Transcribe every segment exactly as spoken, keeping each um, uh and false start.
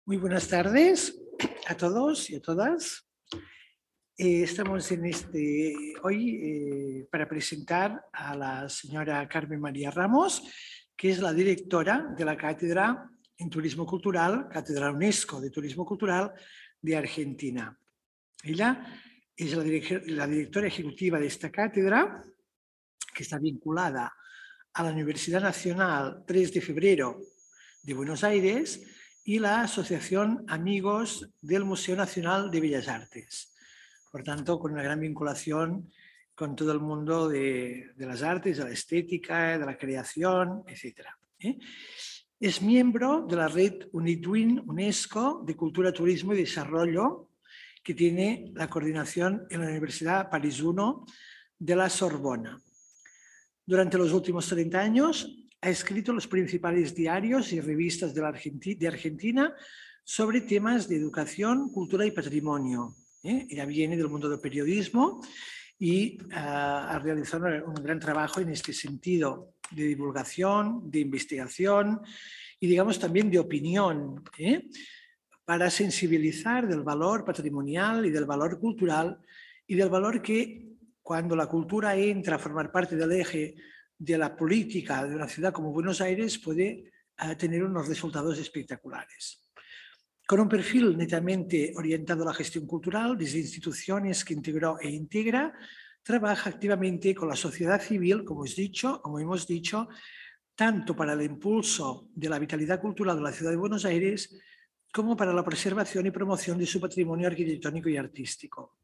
Muy buenas tardes a todos y a todas. Eh, estamos en este, hoy eh, para presentar a la señora Carmen María Ramos, que es la directora de la Cátedra en Turismo Cultural, Cátedra UNESCO de Turismo Cultural de Argentina. Ella es la, la directora ejecutiva de esta cátedra, que está vinculada a la Universidad Nacional tres de febrero de Buenos Aires y la Asociación Amigos del Museo Nacional de Bellas Artes. Por tanto, con una gran vinculación con todo el mundo de, de las artes, de la estética, de la creación, etcétera. ¿Eh? Es miembro de la red UNITWIN UNESCO de Cultura, Turismo y Desarrollo, que tiene la coordinación en la Universidad París uno de la Sorbona. Durante los últimos treinta años ha escrito los principales diarios y revistas de, la Argentina, de Argentina sobre temas de educación, cultura y patrimonio. ¿eh? Ella viene del mundo del periodismo y uh, ha realizado un gran trabajo en este sentido de divulgación, de investigación y, digamos, también de opinión, ¿eh? para sensibilizar del valor patrimonial y del valor cultural y del valor que, cuando la cultura entra a formar parte del eje de la política de una ciudad como Buenos Aires, puede uh, tener unos resultados espectaculares. Con un perfil netamente orientado a la gestión cultural, desde instituciones que integró e integra, trabaja activamente con la sociedad civil, como, es dicho, como hemos dicho, tanto para el impulso de la vitalidad cultural de la ciudad de Buenos Aires, como para la preservación y promoción de su patrimonio arquitectónico y artístico.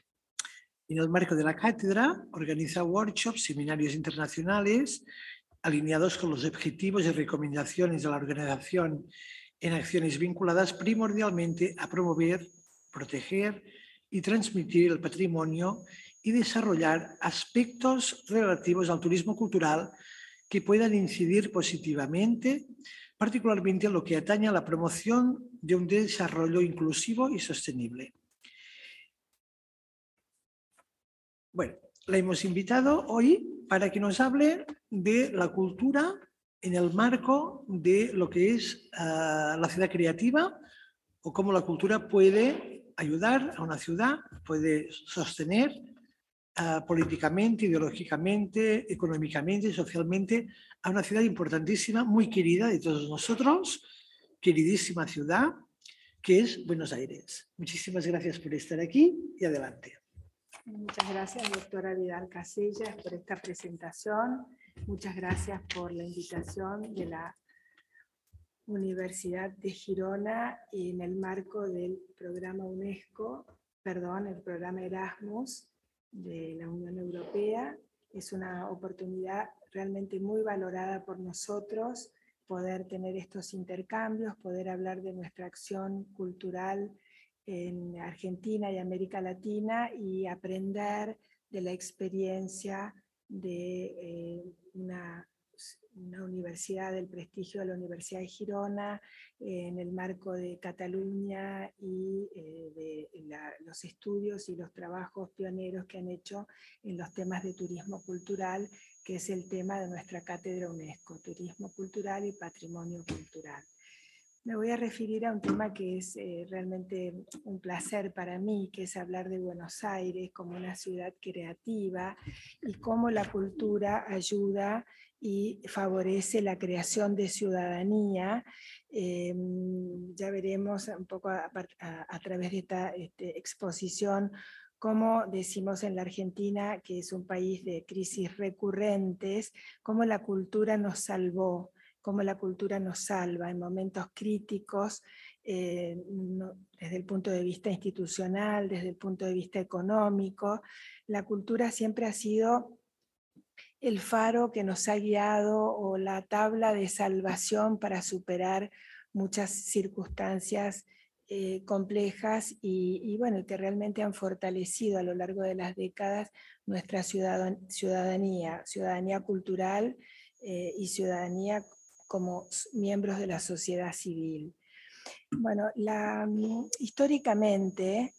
En el marco de la cátedra, organiza workshops, seminarios internacionales, alineados con los objetivos y recomendaciones de la organización en acciones vinculadas primordialmente a promover, proteger y transmitir el patrimonio y desarrollar aspectos relativos al turismo cultural que puedan incidir positivamente, particularmente en lo que atañe a la promoción de un desarrollo inclusivo y sostenible. Bueno, la hemos invitado hoy para que nos hable de la cultura en el marco de lo que es uh, la ciudad creativa, o cómo la cultura puede ayudar a una ciudad, puede sostener uh, políticamente, ideológicamente, económicamente, socialmente a una ciudad importantísima, muy querida de todos nosotros, queridísima ciudad, que es Buenos Aires. Muchísimas gracias por estar aquí y adelante. Muchas gracias, doctora Vidal Casellas, por esta presentación. Muchas gracias por la invitación de la Universidad de Girona en el marco del programa UNESCO, perdón, el programa Erasmus de la Unión Europea. Es una oportunidad realmente muy valorada por nosotros poder tener estos intercambios, poder hablar de nuestra acción cultural en Argentina y América Latina y aprender de la experiencia de eh, una, una universidad, del prestigio de la Universidad de Girona, eh, en el marco de Cataluña y eh, de la, los estudios y los trabajos pioneros que han hecho en los temas de turismo cultural, que es el tema de nuestra cátedra UNESCO, Turismo Cultural y Patrimonio Cultural. Me voy a referir a un tema que es eh, realmente un placer para mí, que es hablar de Buenos Aires como una ciudad creativa y cómo la cultura ayuda y favorece la creación de ciudadanía. Eh, ya veremos un poco a, a, a través de esta este, exposición cómo decimos en la Argentina, que es un país de crisis recurrentes, cómo la cultura nos salvó, cómo la cultura nos salva en momentos críticos, eh, no, desde el punto de vista institucional, desde el punto de vista económico. La cultura siempre ha sido el faro que nos ha guiado o la tabla de salvación para superar muchas circunstancias eh, complejas y, y bueno, que realmente han fortalecido a lo largo de las décadas nuestra ciudadan ciudadanía, ciudadanía cultural eh, y ciudadanía como miembros de la sociedad civil. Bueno, la, históricamente,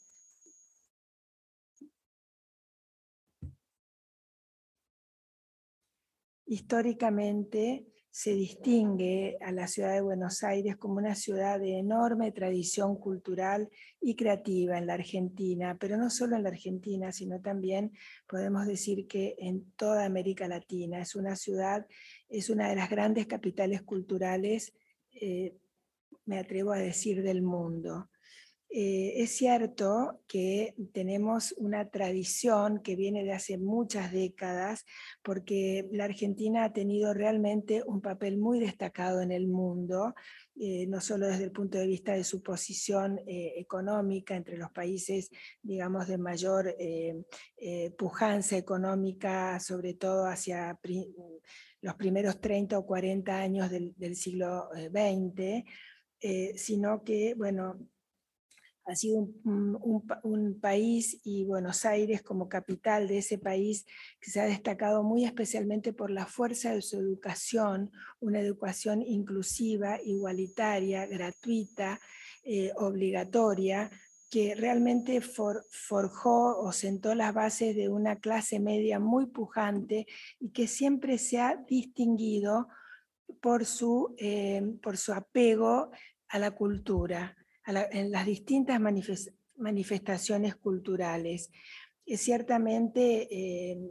históricamente se distingue a la ciudad de Buenos Aires como una ciudad de enorme tradición cultural y creativa en la Argentina, pero no solo en la Argentina, sino también podemos decir que en toda América Latina. Es una ciudad, es una de las grandes capitales culturales, eh, me atrevo a decir, del mundo. Eh, es cierto que tenemos una tradición que viene de hace muchas décadas, porque la Argentina ha tenido realmente un papel muy destacado en el mundo, eh, no solo desde el punto de vista de su posición eh, económica entre los países, digamos, de mayor eh, eh, pujanza económica, sobre todo hacia pri los primeros treinta o cuarenta años del, del siglo veinte, eh, sino que, bueno, ha sido un, un, un país, y Buenos Aires como capital de ese país, que se ha destacado muy especialmente por la fuerza de su educación, una educación inclusiva, igualitaria, gratuita, eh, obligatoria, que realmente for, forjó o sentó las bases de una clase media muy pujante y que siempre se ha distinguido por su, eh, por su apego a la cultura, a la, en las distintas manifest, manifestaciones culturales. Eh, ciertamente eh,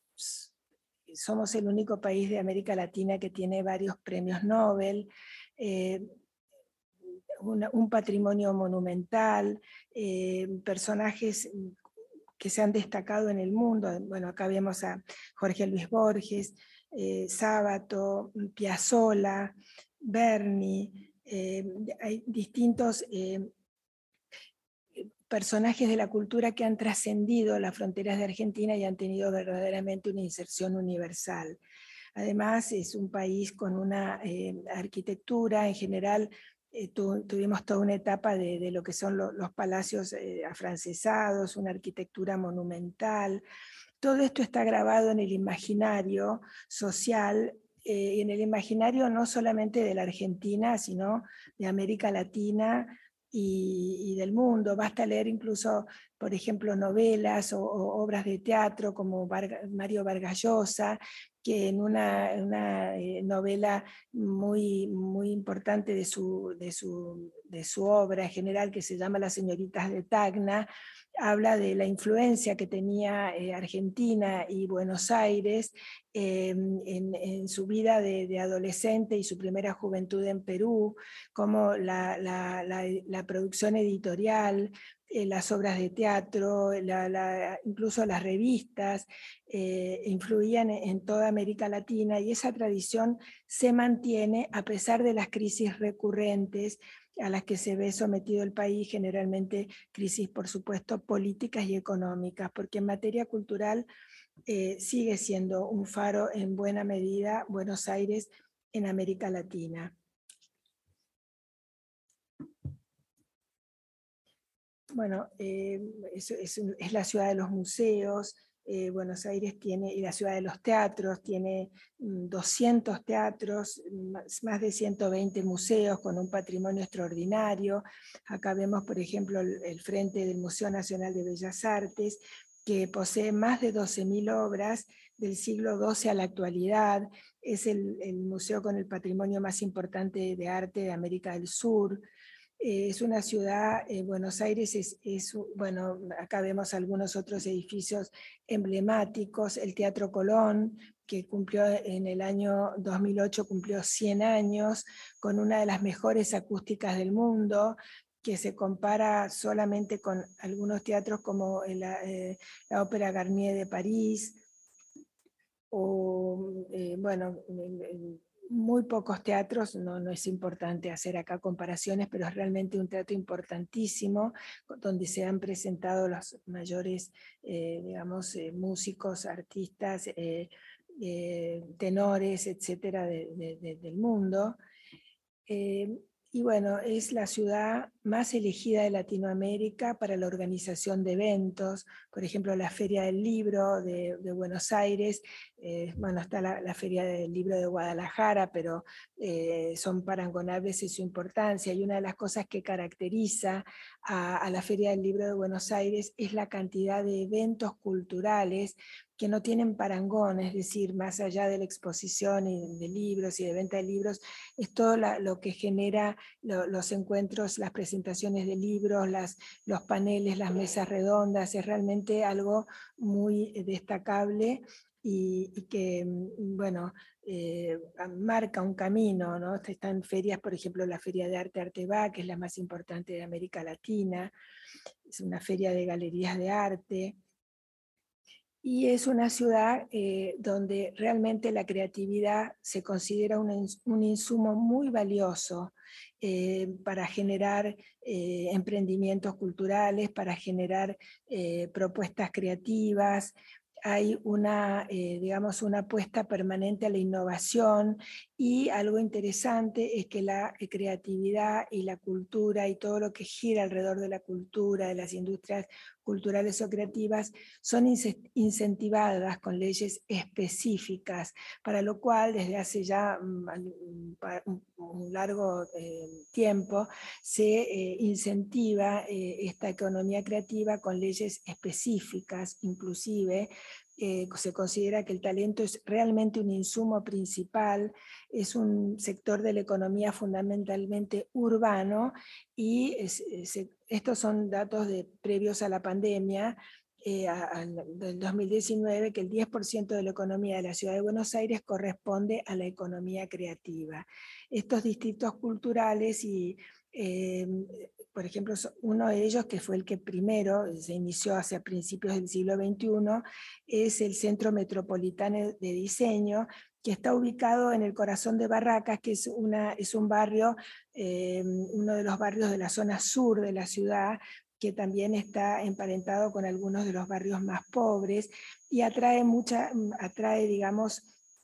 somos el único país de América Latina que tiene varios premios Nobel, eh, una, un patrimonio monumental, eh, personajes que se han destacado en el mundo. Bueno, acá vemos a Jorge Luis Borges, eh, Sábato, Piazzolla, Berni, eh, hay distintos eh, personajes de la cultura que han trascendido las fronteras de Argentina y han tenido verdaderamente una inserción universal. Además, es un país con una eh, arquitectura en general. Eh, tu, tuvimos toda una etapa de, de lo que son lo, los palacios eh, afrancesados, una arquitectura monumental. Todo esto está grabado en el imaginario social, eh, en el imaginario no solamente de la Argentina, sino de América Latina y, y del mundo. Basta leer incluso, por ejemplo, novelas o, o obras de teatro como Varga, Mario Vargas Llosa, que en una, una eh, novela muy, muy importante de su, de, su, de su obra en general, que se llama Las señoritas de Tacna, habla de la influencia que tenía eh, Argentina y Buenos Aires eh, en, en su vida de, de adolescente y su primera juventud en Perú, como la, la, la, la producción editorial, eh, las obras de teatro, la, la, incluso las revistas, eh, influían en toda América Latina, y esa tradición se mantiene a pesar de las crisis recurrentes a las que se ve sometido el país, generalmente crisis, por supuesto, políticas y económicas, porque en materia cultural eh, sigue siendo un faro en buena medida Buenos Aires en América Latina. Bueno, eh, es, es, es la ciudad de los museos. Eh, Buenos Aires tiene, y la ciudad de los teatros, tiene doscientos teatros, más de ciento veinte museos con un patrimonio extraordinario. Acá vemos, por ejemplo, el, el frente del Museo Nacional de Bellas Artes, que posee más de doce mil obras del siglo doce a la actualidad. Es el, el museo con el patrimonio más importante de arte de América del Sur. Eh, es una ciudad, eh, Buenos Aires es, es, bueno, acá vemos algunos otros edificios emblemáticos, el Teatro Colón, que cumplió en el año dos mil ocho, cumplió cien años, con una de las mejores acústicas del mundo, que se compara solamente con algunos teatros como la, eh, la Ópera Garnier de París, o, eh, bueno, muy pocos teatros, no, no es importante hacer acá comparaciones, pero es realmente un teatro importantísimo, donde se han presentado los mayores, eh, digamos, eh, músicos, artistas, eh, eh, tenores, etcétera, de, de, de, del mundo. Eh, y bueno, es la ciudad más elegida de Latinoamérica para la organización de eventos. Por ejemplo, la Feria del Libro de, de Buenos Aires, eh, bueno, está la, la Feria del Libro de Guadalajara, pero eh, son parangonables en su importancia, y una de las cosas que caracteriza a, a la Feria del Libro de Buenos Aires es la cantidad de eventos culturales que no tienen parangón, es decir, más allá de la exposición y de libros y de venta de libros, es todo la, lo que genera lo, los encuentros, las presentaciones de libros, las, los paneles, las mesas redondas, es realmente algo muy destacable y, y que, bueno, eh, marca un camino, ¿no? Están ferias, por ejemplo, la Feria de Arte Arteba, que es la más importante de América Latina, es una feria de galerías de arte, y es una ciudad eh, donde realmente la creatividad se considera un, un insumo muy valioso eh, para generar eh, emprendimientos culturales, para generar eh, propuestas creativas. Hay una, eh, digamos, una apuesta permanente a la innovación, y algo interesante es que la creatividad y la cultura y todo lo que gira alrededor de la cultura, de las industrias culturales o creativas, son incentivadas con leyes específicas, para lo cual desde hace ya un largo eh, tiempo se eh, incentiva eh, esta economía creativa con leyes específicas. Inclusive eh, se considera que el talento es realmente un insumo principal, es un sector de la economía fundamentalmente urbano, y es, es, estos son datos de, previos a la pandemia, eh, a, a, del dos mil diecinueve, que el diez por ciento de la economía de la ciudad de Buenos Aires corresponde a la economía creativa. Estos distritos culturales y eh, por ejemplo, uno de ellos, que fue el que primero se inició hacia principios del siglo veintiuno, es el Centro Metropolitano de Diseño, que está ubicado en el corazón de Barracas, que es, una, es un barrio, eh, uno de los barrios de la zona sur de la ciudad, que también está emparentado con algunos de los barrios más pobres, y atrae mucha, atrae, digamos,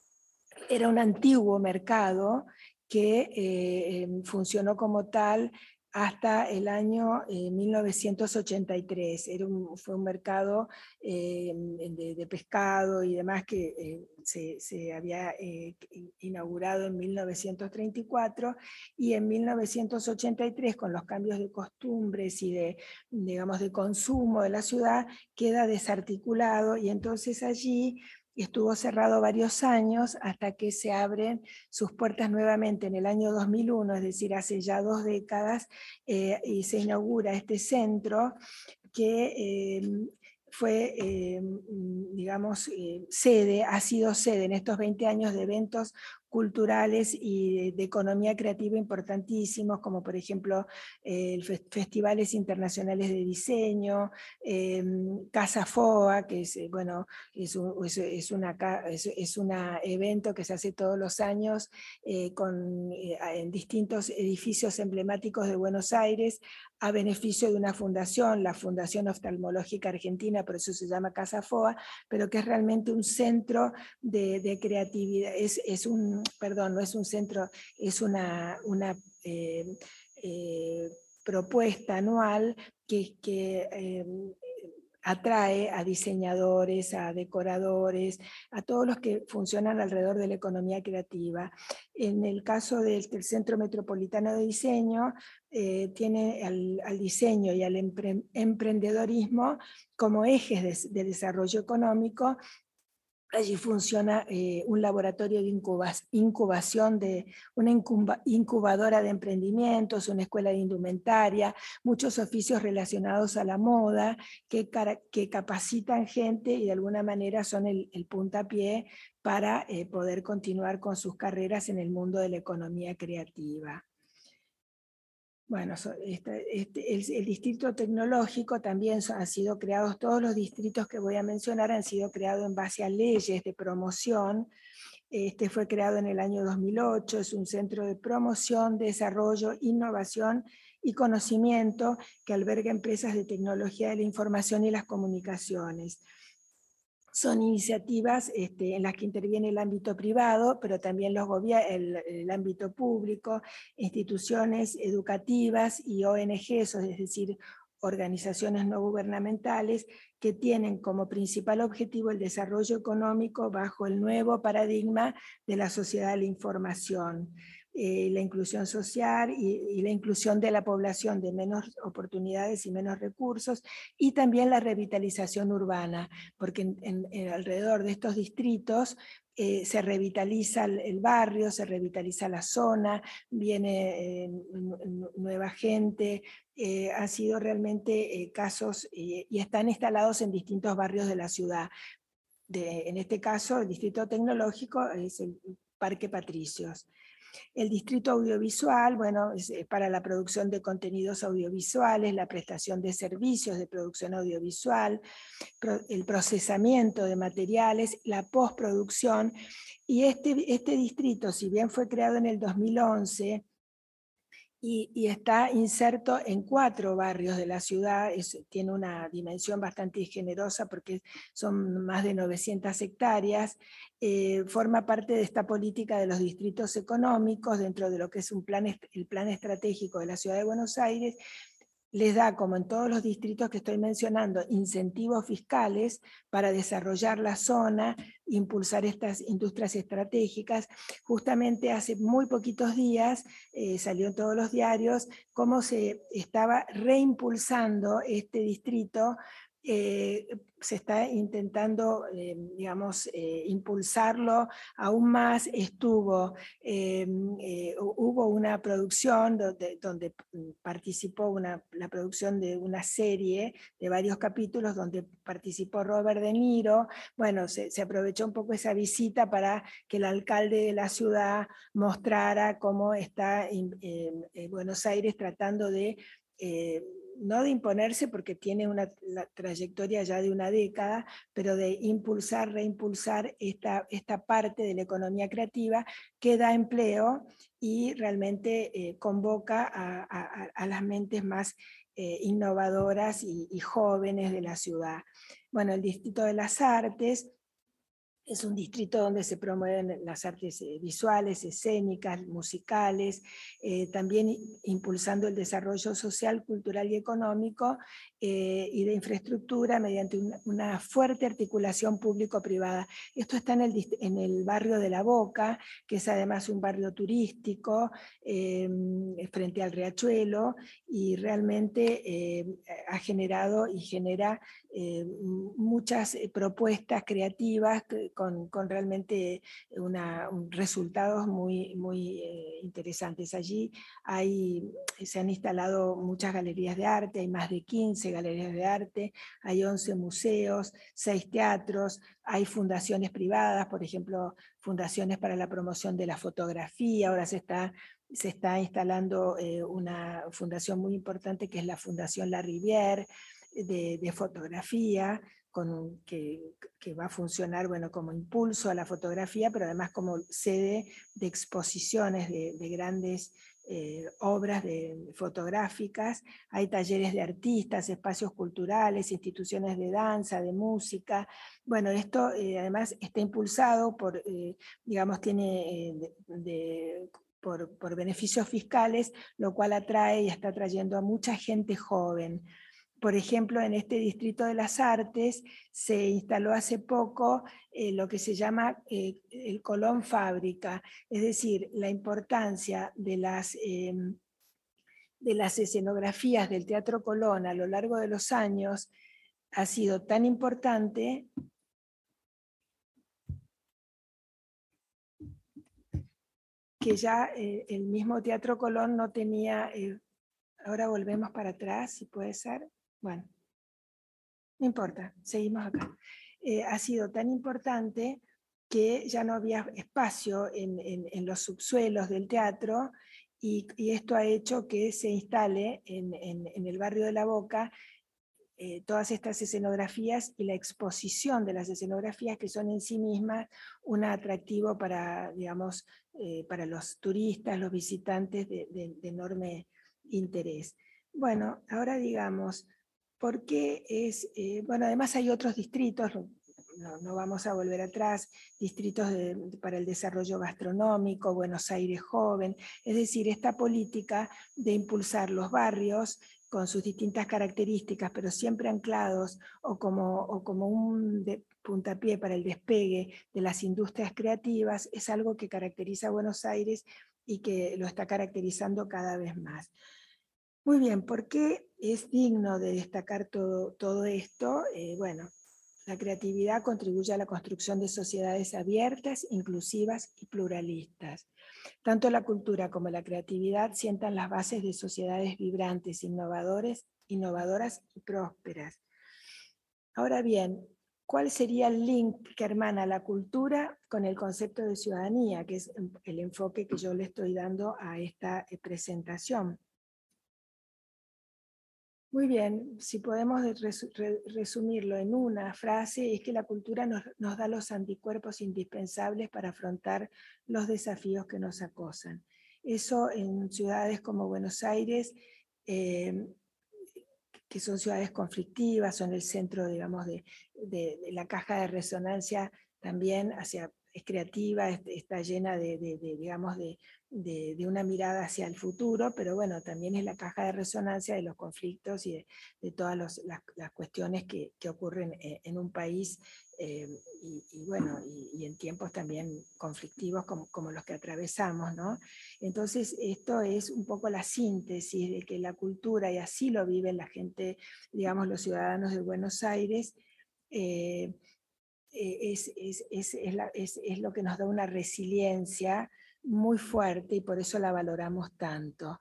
era un antiguo mercado que eh, funcionó como tal hasta el año eh, mil novecientos ochenta y tres. Era un, fue un mercado eh, de, de pescado y demás que eh, se, se había eh, inaugurado en mil novecientos treinta y cuatro, y en mil novecientos ochenta y tres, con los cambios de costumbres y de, digamos, de consumo de la ciudad, queda desarticulado, y entonces allí estuvo cerrado varios años hasta que se abren sus puertas nuevamente en el año dos mil uno, es decir, hace ya dos décadas, eh, y se inaugura este centro que eh, fue, eh, digamos, eh, sede, ha sido sede en estos veinte años de eventos culturales y de, de economía creativa importantísimos, como por ejemplo eh, festivales internacionales de diseño, eh, Casa Foa, que es, bueno, es un es, es una, es, es una evento que se hace todos los años eh, con, eh, en distintos edificios emblemáticos de Buenos Aires, a beneficio de una fundación, la Fundación Oftalmológica Argentina, por eso se llama Casa Foa, pero que es realmente un centro de, de creatividad, es, es un, perdón, no es un centro, es una, una eh, eh, propuesta anual que, que eh, atrae a diseñadores, a decoradores, a todos los que funcionan alrededor de la economía creativa. En el caso del, del Centro Metropolitano de Diseño, eh, tiene al, al diseño y al empre, emprendedorismo como ejes de, de desarrollo económico. Allí funciona eh, un laboratorio de incubación, de una incubadora de emprendimientos, una escuela de indumentaria, muchos oficios relacionados a la moda que, que capacitan gente y de alguna manera son el, el puntapié para eh, poder continuar con sus carreras en el mundo de la economía creativa. Bueno, este, este, el, el distrito tecnológico también han sido creados, todos los distritos que voy a mencionar han sido creados en base a leyes de promoción. Este fue creado en el año dos mil ocho, es un centro de promoción, desarrollo, innovación y conocimiento que alberga empresas de tecnología de la información y las comunicaciones. son iniciativas este, en las que interviene el ámbito privado, pero también los el, el ámbito público, instituciones educativas y O N Ges, es decir, organizaciones no gubernamentales, que tienen como principal objetivo el desarrollo económico bajo el nuevo paradigma de la sociedad de la información. Eh, la inclusión social y, y la inclusión de la población de menos oportunidades y menos recursos, y también la revitalización urbana, porque en, en, en alrededor de estos distritos eh, se revitaliza el, el barrio, se revitaliza la zona, viene eh, nueva gente, eh, han sido realmente eh, casos eh, y están instalados en distintos barrios de la ciudad. De, en este caso, el Distrito Tecnológico es el Parque Patricios. El distrito audiovisual, bueno, es para la producción de contenidos audiovisuales, la prestación de servicios de producción audiovisual, el procesamiento de materiales, la postproducción. Y este, este distrito, si bien fue creado en el dos mil once, Y, y está inserto en cuatro barrios de la ciudad, es, tiene una dimensión bastante generosa porque son más de novecientas hectáreas, eh, forma parte de esta política de los distritos económicos dentro de lo que es un plan, el plan estratégico de la ciudad de Buenos Aires. Les da, como en todos los distritos que estoy mencionando, incentivos fiscales para desarrollar la zona, impulsar estas industrias estratégicas. Justamente hace muy poquitos días eh, salió en todos los diarios cómo se estaba reimpulsando este distrito. Eh, se está intentando, eh, digamos, eh, impulsarlo aún más. Estuvo, eh, eh, hubo una producción donde, donde participó una, la producción de una serie de varios capítulos donde participó Robert De Niro. Bueno, se, se aprovechó un poco esa visita para que el alcalde de la ciudad mostrara cómo está en, en, en Buenos Aires tratando de eh, no de imponerse porque tiene una la trayectoria ya de una década, pero de impulsar, reimpulsar esta, esta parte de la economía creativa que da empleo y realmente eh, convoca a, a, a las mentes más eh, innovadoras y, y jóvenes de la ciudad. Bueno, el Distrito de las Artes es un distrito donde se promueven las artes visuales, escénicas, musicales, eh, también impulsando el desarrollo social, cultural y económico eh, y de infraestructura mediante una, una fuerte articulación público-privada. Esto está en el, en el barrio de La Boca, que es además un barrio turístico eh, frente al riachuelo, y realmente eh, ha generado y genera eh, muchas propuestas creativas Con, con realmente una, un, resultados muy, muy eh, interesantes. Allí hay, se han instalado muchas galerías de arte, hay más de quince galerías de arte, hay once museos, seis teatros, hay fundaciones privadas, por ejemplo, fundaciones para la promoción de la fotografía. Ahora se está, se está instalando eh, una fundación muy importante que es la Fundación La Rivière de, de fotografía, Con, que, que va a funcionar bueno, como impulso a la fotografía, pero además como sede de exposiciones de, de grandes eh, obras de, fotográficas. Hay talleres de artistas, espacios culturales, instituciones de danza, de música. Bueno, esto eh, además está impulsado por, eh, digamos, tiene eh, de, de por, por beneficios fiscales, lo cual atrae y está trayendo a mucha gente joven. Por ejemplo, en este Distrito de las Artes se instaló hace poco eh, lo que se llama eh, el Colón Fábrica, es decir, la importancia de las, eh, de las escenografías del Teatro Colón a lo largo de los años ha sido tan importante que ya eh, el mismo Teatro Colón no tenía, eh, ahora volvemos para atrás, si puede ser, bueno. No importa, seguimos acá. Eh, ha sido tan importante que ya no había espacio en, en, en los subsuelos del teatro y, y esto ha hecho que se instale en, en, en el barrio de La Boca eh, todas estas escenografías y la exposición de las escenografías que son en sí mismas un atractivo para, digamos, eh, para los turistas, los visitantes de, de, de enorme interés. Bueno, ahora digamos, ¿por qué es? Eh, bueno, además hay otros distritos, no, no vamos a volver atrás, distritos de, para el desarrollo gastronómico, Buenos Aires joven, es decir, esta política de impulsar los barrios con sus distintas características, pero siempre anclados o como, o como un de, puntapié para el despegue de las industrias creativas, es algo que caracteriza a Buenos Aires y que lo está caracterizando cada vez más. Muy bien, ¿por qué es digno de destacar todo, todo esto? Eh, bueno, la creatividad contribuye a la construcción de sociedades abiertas, inclusivas y pluralistas. Tanto la cultura como la creatividad sientan las bases de sociedades vibrantes, innovadores, innovadoras y prósperas. Ahora bien, ¿cuál sería el link que hermana la cultura con el concepto de ciudadanía, que es el enfoque que yo le estoy dando a esta presentación? Muy bien, si podemos resumirlo en una frase, es que la cultura nos, nos da los anticuerpos indispensables para afrontar los desafíos que nos acosan. Eso en ciudades como Buenos Aires, eh, que son ciudades conflictivas, son el centro, digamos, de, de, de la caja de resonancia también hacia, es creativa, está llena de, de, de digamos, de, de, de una mirada hacia el futuro, pero bueno, también es la caja de resonancia de los conflictos y de, de todas los, las, las cuestiones que, que ocurren en, en un país eh, y, y bueno, y, y en tiempos también conflictivos como, como los que atravesamos, ¿no? Entonces, esto es un poco la síntesis de que la cultura, y así lo vive la gente, digamos, los ciudadanos de Buenos Aires, eh, es, es, es, es, la, es, es lo que nos da una resiliencia muy fuerte y por eso la valoramos tanto.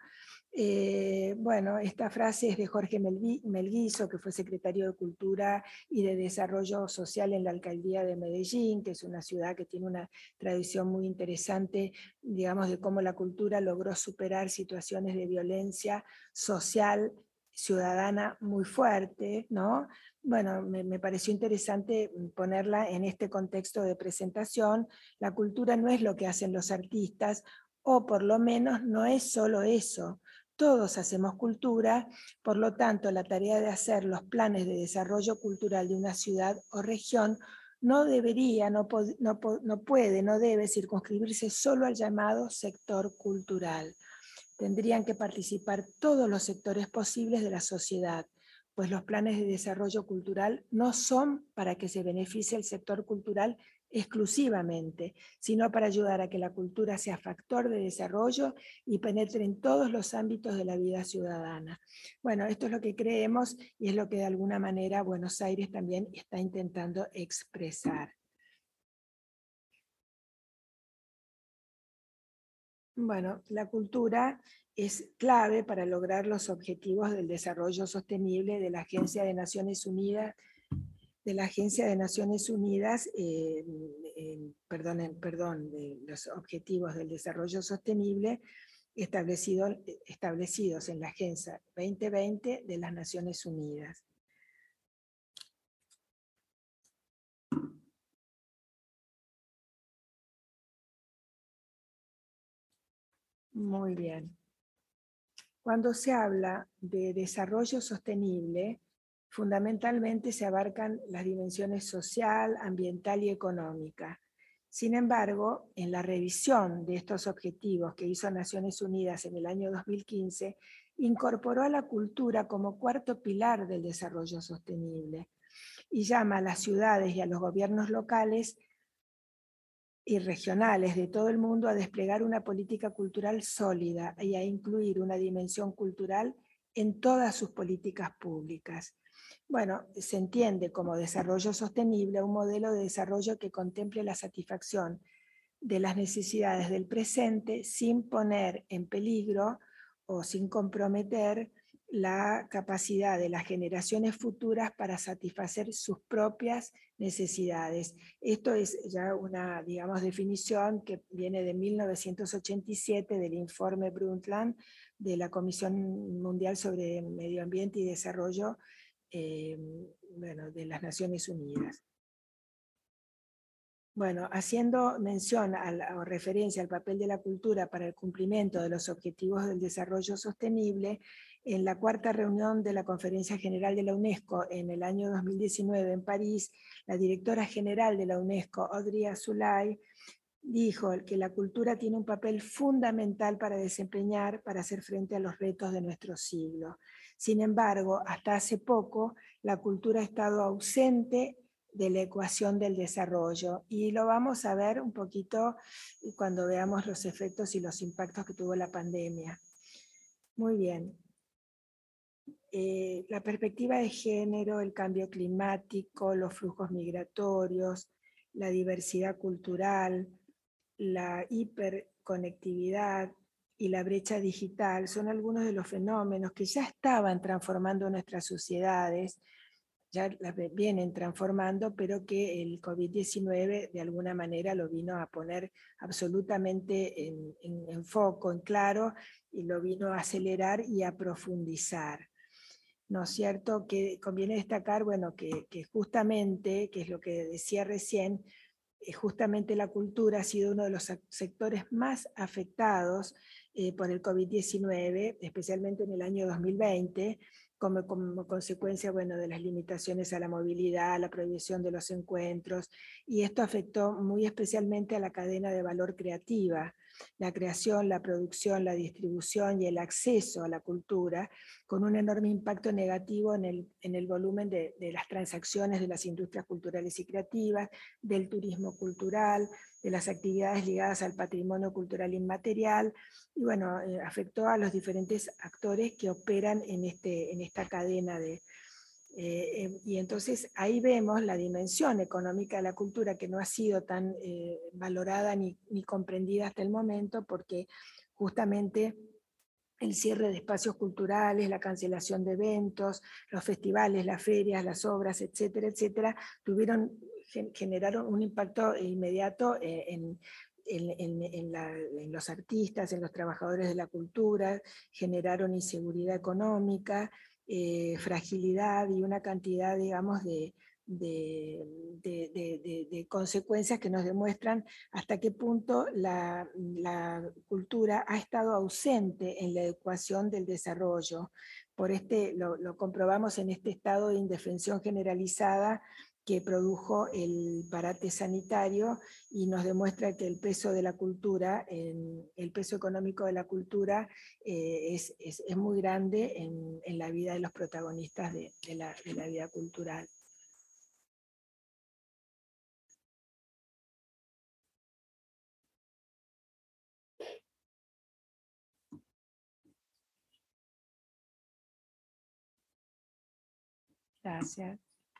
Eh, bueno, esta frase es de Jorge Melguizo, que fue secretario de Cultura y de Desarrollo Social en la Alcaldía de Medellín, que es una ciudad que tiene una tradición muy interesante, digamos, de cómo la cultura logró superar situaciones de violencia social ciudadana muy fuerte, ¿no? Bueno, me, me pareció interesante ponerla en este contexto de presentación. La cultura no es lo que hacen los artistas, o por lo menos no es solo eso. Todos hacemos cultura, por lo tanto, la tarea de hacer los planes de desarrollo cultural de una ciudad o región no debería, no, no, no puede, no debe circunscribirse solo al llamado sector cultural. Tendrían que participar todos los sectores posibles de la sociedad, pues los planes de desarrollo cultural no son para que se beneficie el sector cultural exclusivamente, sino para ayudar a que la cultura sea factor de desarrollo y penetre en todos los ámbitos de la vida ciudadana. Bueno, esto es lo que creemos y es lo que de alguna manera Buenos Aires también está intentando expresar. Bueno, la cultura es clave para lograr los objetivos del desarrollo sostenible de la Agencia de Naciones Unidas, de la Agencia de Naciones Unidas, eh, eh, perdón, perdón, de los objetivos del desarrollo sostenible establecido, establecidos en la Agenda veinte veinte de las Naciones Unidas. Muy bien. Cuando se habla de desarrollo sostenible, fundamentalmente se abarcan las dimensiones social, ambiental y económica. Sin embargo, en la revisión de estos objetivos que hizo Naciones Unidas en el año dos mil quince, incorporó a la cultura como cuarto pilar del desarrollo sostenible y llama a las ciudades y a los gobiernos locales y regionales de todo el mundo a desplegar una política cultural sólida y a incluir una dimensión cultural en todas sus políticas públicas. Bueno, se entiende como desarrollo sostenible un modelo de desarrollo que contemple la satisfacción de las necesidades del presente sin poner en peligro o sin comprometer la capacidad de las generaciones futuras para satisfacer sus propias necesidades. Esto es ya una, digamos, definición que viene de mil novecientos ochenta y siete del informe Brundtland de la Comisión Mundial sobre Medio Ambiente y Desarrollo eh, bueno, de las Naciones Unidas. Bueno, haciendo mención a la, o referencia al papel de la cultura para el cumplimiento de los objetivos del desarrollo sostenible, en la cuarta reunión de la Conferencia General de la UNESCO en el año dos mil diecinueve en París, la directora general de la UNESCO, Audrey Azoulay, dijo que la cultura tiene un papel fundamental para desempeñar, para hacer frente a los retos de nuestro siglo. Sin embargo, hasta hace poco, la cultura ha estado ausente de la ecuación del desarrollo, y lo vamos a ver un poquito cuando veamos los efectos y los impactos que tuvo la pandemia. Muy bien. Eh, la perspectiva de género, el cambio climático, los flujos migratorios, la diversidad cultural, la hiperconectividad y la brecha digital son algunos de los fenómenos que ya estaban transformando nuestras sociedades, ya las vienen transformando, pero que el COVID diecinueve de alguna manera lo vino a poner absolutamente en, en, en foco, en claro, y lo vino a acelerar y a profundizar. ¿No es cierto? Que conviene destacar, bueno, que, que justamente, que es lo que decía recién, justamente la cultura ha sido uno de los sectores más afectados eh, por el COVID diecinueve, especialmente en el año dos mil veinte, como, como consecuencia, bueno, de las limitaciones a la movilidad, la prohibición de los encuentros, y esto afectó muy especialmente a la cadena de valor creativa, la creación, la producción, la distribución y el acceso a la cultura, con un enorme impacto negativo en el, en el volumen de, de las transacciones de las industrias culturales y creativas, del turismo cultural, de las actividades ligadas al patrimonio cultural inmaterial, y bueno, eh, afectó a los diferentes actores que operan en, este, en esta cadena de... Eh, eh, y entonces ahí vemos la dimensión económica de la cultura, que no ha sido tan eh, valorada ni, ni comprendida hasta el momento, porque justamente el cierre de espacios culturales, la cancelación de eventos, los festivales, las ferias, las obras, etcétera, etcétera, tuvieron, generaron un impacto inmediato en, en, en, en, la, en los artistas, en los trabajadores de la cultura, generaron inseguridad económica, eh, fragilidad y una cantidad, digamos, de, De, de, de, de consecuencias que nos demuestran hasta qué punto la, la cultura ha estado ausente en la ecuación del desarrollo. Por este, lo, lo comprobamos en este estado de indefensión generalizada que produjo el parate sanitario, y nos demuestra que el peso de la cultura, en, el peso económico de la cultura eh, es, es, es muy grande en, en la vida de los protagonistas de, de, la, de la vida cultural. Gracias.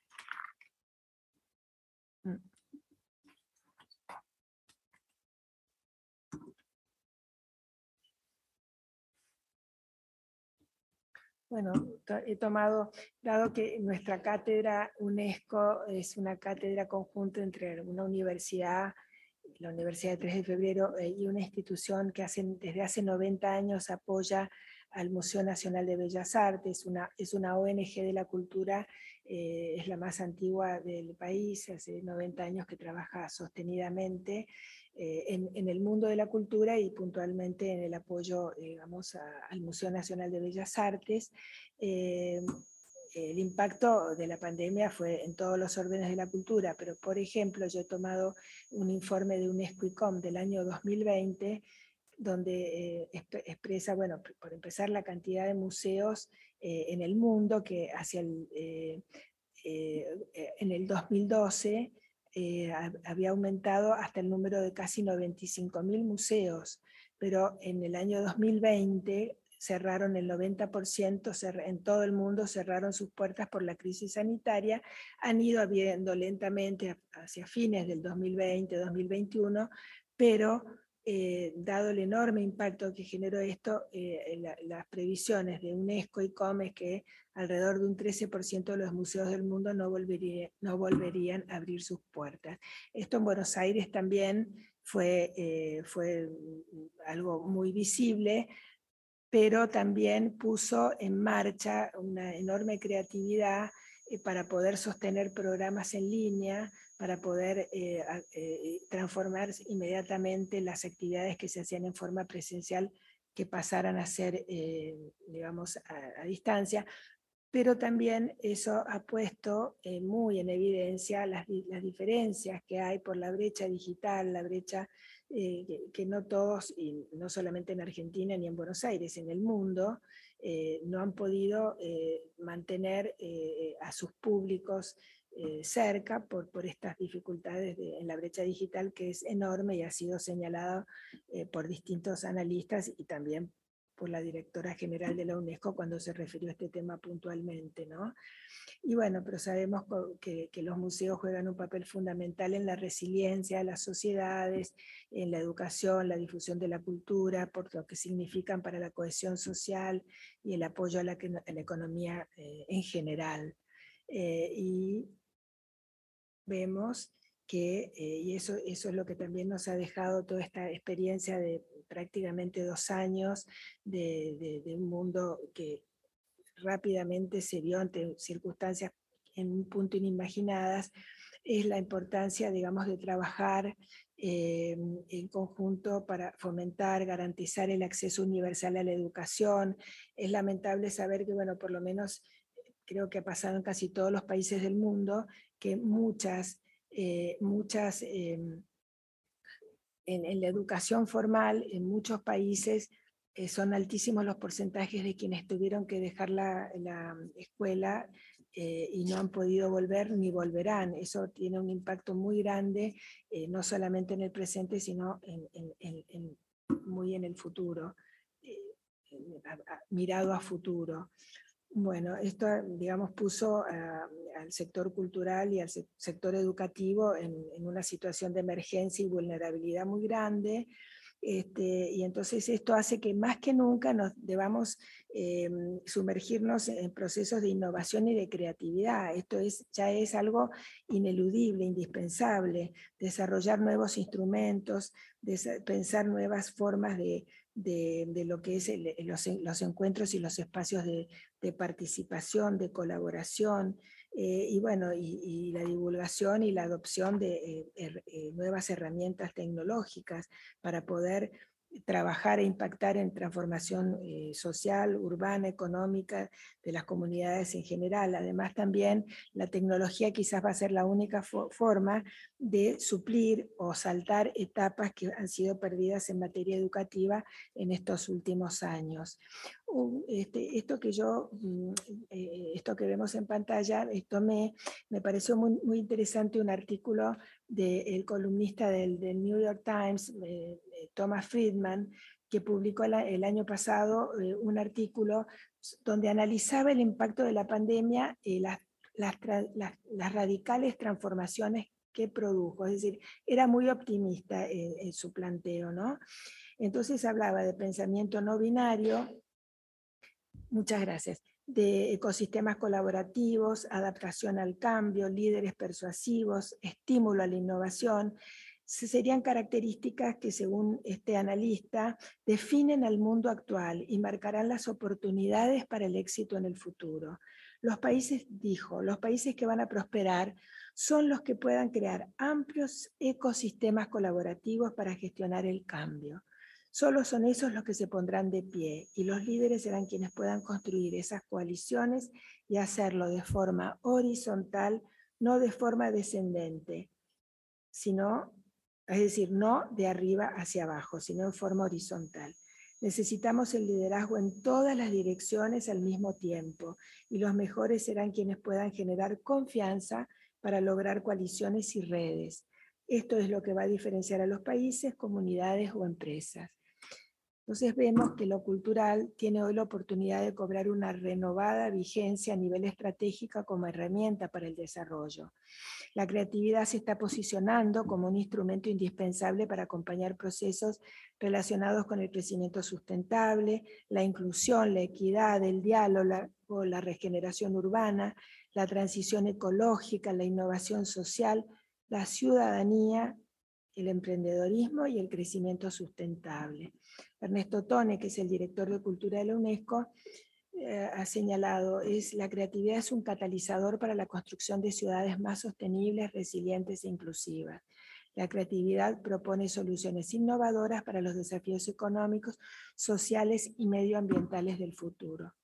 Bueno, he tomado, dado que nuestra cátedra UNESCO es una cátedra conjunta entre una universidad, la Universidad de tres de febrero, y una institución que hace, desde hace noventa años apoya al Museo Nacional de Bellas Artes, una, es una O N G de la cultura, eh, es la más antigua del país, hace noventa años que trabaja sostenidamente eh, en, en el mundo de la cultura y puntualmente en el apoyo, digamos, a, al Museo Nacional de Bellas Artes. Eh, el impacto de la pandemia fue en todos los órdenes de la cultura, pero por ejemplo yo he tomado un informe de UNESCO I C O M del año dos mil veinte, donde eh, expresa, bueno, por empezar, la cantidad de museos eh, en el mundo, que hacia el, eh, eh, en el dos mil doce eh, había aumentado hasta el número de casi noventa y cinco mil museos, pero en el año dos mil veinte cerraron el noventa por ciento, en todo el mundo cerraron sus puertas por la crisis sanitaria, han ido abriendo lentamente hacia fines del dos mil veinte, dos mil veintiuno, pero eh, dado el enorme impacto que generó esto, eh, la, las previsiones de UNESCO y C O M es que alrededor de un trece por ciento de los museos del mundo no, volvería, no volverían a abrir sus puertas. Esto en Buenos Aires también fue, eh, fue algo muy visible, pero también puso en marcha una enorme creatividad eh, para poder sostener programas en línea, para poder eh, eh, transformar inmediatamente las actividades que se hacían en forma presencial, que pasaran a ser, eh, digamos, a, a distancia. Pero también eso ha puesto eh, muy en evidencia las, las diferencias que hay por la brecha digital, la brecha eh, que, que no todos, y no solamente en Argentina ni en Buenos Aires, en el mundo, eh, no han podido eh, mantener eh, a sus públicos eh, cerca por, por estas dificultades de, en la brecha digital, que es enorme y ha sido señalado eh, por distintos analistas y también por la directora general de la UNESCO cuando se refirió a este tema puntualmente, ¿no? Y bueno, pero sabemos que, que los museos juegan un papel fundamental en la resiliencia de las sociedades, en la educación, la difusión de la cultura, por lo que significan para la cohesión social y el apoyo a la, a la economía eh, en general. Eh, y vemos que, eh, y eso, eso es lo que también nos ha dejado toda esta experiencia de prácticamente dos años de, de, de un mundo que rápidamente se vio ante circunstancias en un punto inimaginadas, es la importancia, digamos, de trabajar eh, en conjunto para fomentar, garantizar el acceso universal a la educación. Es lamentable saber que, bueno, por lo menos creo que ha pasado en casi todos los países del mundo, que muchas, eh, muchas eh, en, en la educación formal, en muchos países, eh, son altísimos los porcentajes de quienes tuvieron que dejar la, la escuela eh, y no han podido volver ni volverán. Eso tiene un impacto muy grande, eh, no solamente en el presente, sino en, en, en, en, muy en el futuro, eh, a, a, mirado a futuro. Bueno, esto, digamos, puso uh, al sector cultural y al se sector educativo en, en una situación de emergencia y vulnerabilidad muy grande. Este, y entonces esto hace que más que nunca nos debamos eh, sumergirnos en procesos de innovación y de creatividad. Esto es, ya es algo ineludible, indispensable, desarrollar nuevos instrumentos, pensar nuevas formas de, de, de lo que es el, los, los encuentros y los espacios de, de participación, de colaboración, eh, y bueno, y, y la divulgación y la adopción de eh, eh, nuevas herramientas tecnológicas para poder trabajar e impactar en transformación eh, social, urbana, económica de las comunidades en general. Además también la tecnología quizás va a ser la única fo forma de suplir o saltar etapas que han sido perdidas en materia educativa en estos últimos años. Uh, este, esto que yo, eh, esto que vemos en pantalla, esto me, me pareció muy, muy interesante, un artículo del columnista del, del New York Times, eh, Thomas Friedman, que publicó la, el año pasado eh, un artículo donde analizaba el impacto de la pandemia y las, las, las, las radicales transformaciones que produjo. Es decir, era muy optimista en, en su planteo, ¿no? Entonces hablaba de pensamiento no binario, muchas gracias, de ecosistemas colaborativos, adaptación al cambio, líderes persuasivos, estímulo a la innovación. Serían características que, según este analista, definen al mundo actual y marcarán las oportunidades para el éxito en el futuro. Los países, dijo, los países que van a prosperar son los que puedan crear amplios ecosistemas colaborativos para gestionar el cambio. Solo son esos los que se pondrán de pie, y los líderes serán quienes puedan construir esas coaliciones y hacerlo de forma horizontal, no de forma descendente, sino, es decir, no de arriba hacia abajo, sino en forma horizontal. Necesitamos el liderazgo en todas las direcciones al mismo tiempo, y los mejores serán quienes puedan generar confianza para lograr coaliciones y redes. Esto es lo que va a diferenciar a los países, comunidades o empresas. Entonces vemos que lo cultural tiene hoy la oportunidad de cobrar una renovada vigencia a nivel estratégico como herramienta para el desarrollo. La creatividad se está posicionando como un instrumento indispensable para acompañar procesos relacionados con el crecimiento sustentable, la inclusión, la equidad, el diálogo, la, o la regeneración urbana, la transición ecológica, la innovación social, la ciudadanía, el emprendedorismo y el crecimiento sustentable. Ernesto Tone, que es el director de Cultura de la UNESCO, eh, ha señalado, es la creatividad es un catalizador para la construcción de ciudades más sostenibles, resilientes e inclusivas. La creatividad propone soluciones innovadoras para los desafíos económicos, sociales y medioambientales del futuro.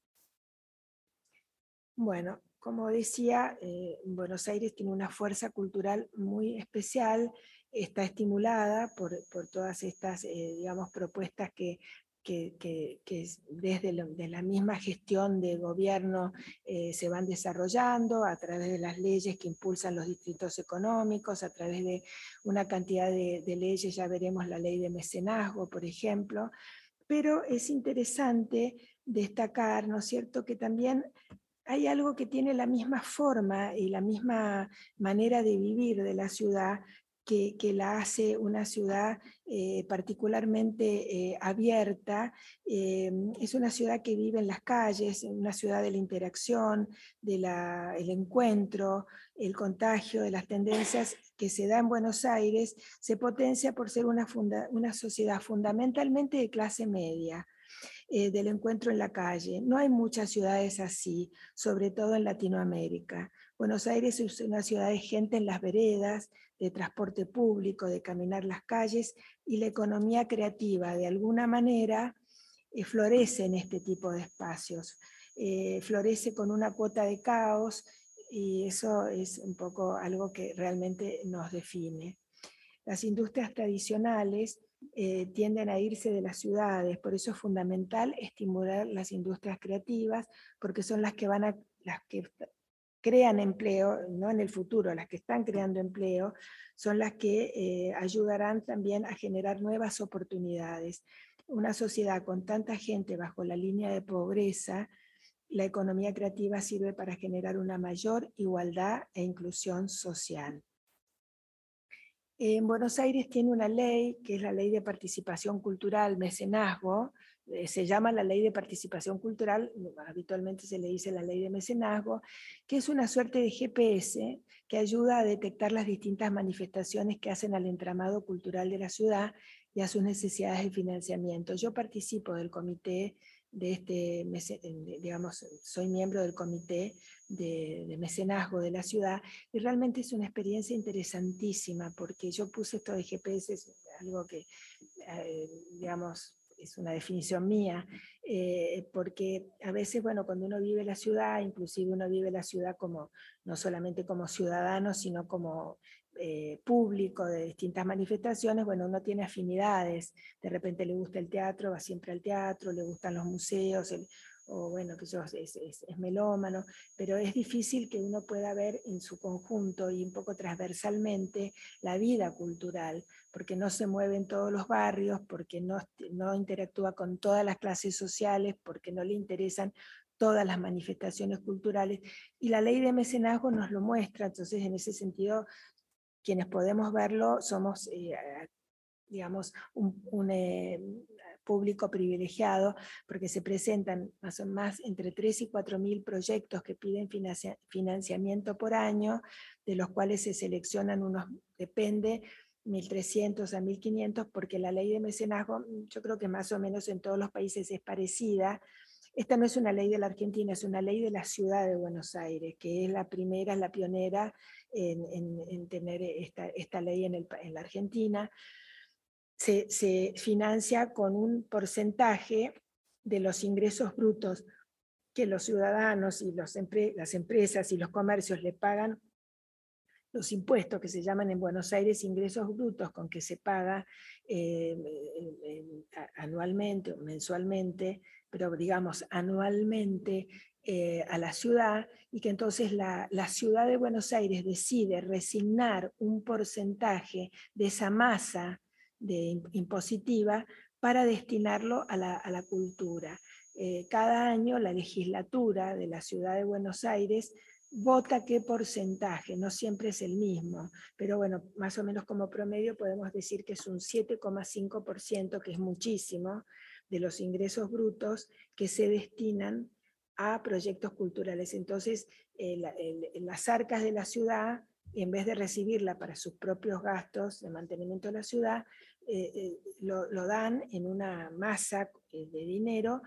Bueno, como decía, eh, Buenos Aires tiene una fuerza cultural muy especial, está estimulada por, por todas estas, eh, digamos, propuestas que, que, que, que desde lo, de la misma gestión de gobierno eh, se van desarrollando a través de las leyes que impulsan los distritos económicos, a través de una cantidad de, de leyes, ya veremos la ley de mecenazgo, por ejemplo, pero es interesante destacar, ¿no es cierto?, que también hay algo que tiene la misma forma y la misma manera de vivir de la ciudad que, que la hace una ciudad eh, particularmente eh, abierta. Eh, es una ciudad que vive en las calles, una ciudad de la interacción, del encuentro, el contagio de las tendencias que se da en Buenos Aires, se potencia por ser una, funda, una sociedad fundamentalmente de clase media. Eh, del encuentro en la calle. No hay muchas ciudades así, sobre todo en Latinoamérica. Buenos Aires es una ciudad de gente en las veredas, de transporte público, de caminar las calles, y la economía creativa, de alguna manera, eh, florece en este tipo de espacios. Eh, florece con una cuota de caos, y eso es un poco algo que realmente nos define. Las industrias tradicionales eh, tienden a irse de las ciudades, por eso es fundamental estimular las industrias creativas, porque son las que van a, las que crean empleo, no en el futuro, las que están creando empleo, son las que eh, ayudarán también a generar nuevas oportunidades. Una sociedad con tanta gente bajo la línea de pobreza, la economía creativa sirve para generar una mayor igualdad e inclusión social. En Buenos Aires tiene una ley, que es la Ley de Participación Cultural, Mecenazgo, eh, se llama la Ley de Participación Cultural, habitualmente se le dice la Ley de Mecenazgo, que es una suerte de G P S que ayuda a detectar las distintas manifestaciones que hacen al entramado cultural de la ciudad y a sus necesidades de financiamiento. Yo participo del comité de este, digamos, soy miembro del comité de, de mecenazgo de la ciudad, y realmente es una experiencia interesantísima, porque yo puse esto de G P S, es algo que, eh, digamos, es una definición mía, eh, porque a veces, bueno, cuando uno vive la ciudad, inclusive uno vive la ciudad como, no solamente como ciudadano, sino como eh, público de distintas manifestaciones, bueno, uno tiene afinidades, de repente le gusta el teatro, va siempre al teatro, le gustan los museos, el, o bueno, que yo, es, es, es melómano, pero es difícil que uno pueda ver en su conjunto y un poco transversalmente la vida cultural, porque no se mueve en todos los barrios, porque no, no interactúa con todas las clases sociales, porque no le interesan todas las manifestaciones culturales, y la ley de mecenazgo nos lo muestra. Entonces, en ese sentido, quienes podemos verlo somos, eh, digamos, un, un eh, público privilegiado, porque se presentan más o más entre tres y cuatro mil proyectos que piden financia, financiamiento por año, de los cuales se seleccionan unos, depende, mil trescientos a mil quinientos, porque la ley de mecenazgo, yo creo que más o menos en todos los países es parecida. Esta no es una ley de la Argentina, es una ley de la ciudad de Buenos Aires, que es la primera, la pionera en, en, en tener esta, esta ley en, el, en la Argentina. Se, se financia con un porcentaje de los ingresos brutos que los ciudadanos y los empre, las empresas y los comercios le pagan, los impuestos que se llaman en Buenos Aires ingresos brutos, con que se paga eh, eh, anualmente o mensualmente, pero digamos anualmente eh, a la ciudad, y que entonces la, la ciudad de Buenos Aires decide resignar un porcentaje de esa masa de impositiva para destinarlo a la, a la cultura. Eh, cada año la legislatura de la ciudad de Buenos Aires vota qué porcentaje, no siempre es el mismo, pero bueno, más o menos como promedio podemos decir que es un siete coma cinco por ciento, que es muchísimo, de los ingresos brutos que se destinan a proyectos culturales. Entonces, eh, la, el, las arcas de la ciudad, en vez de recibirla para sus propios gastos de mantenimiento de la ciudad, eh, eh, lo, lo dan en una masa de dinero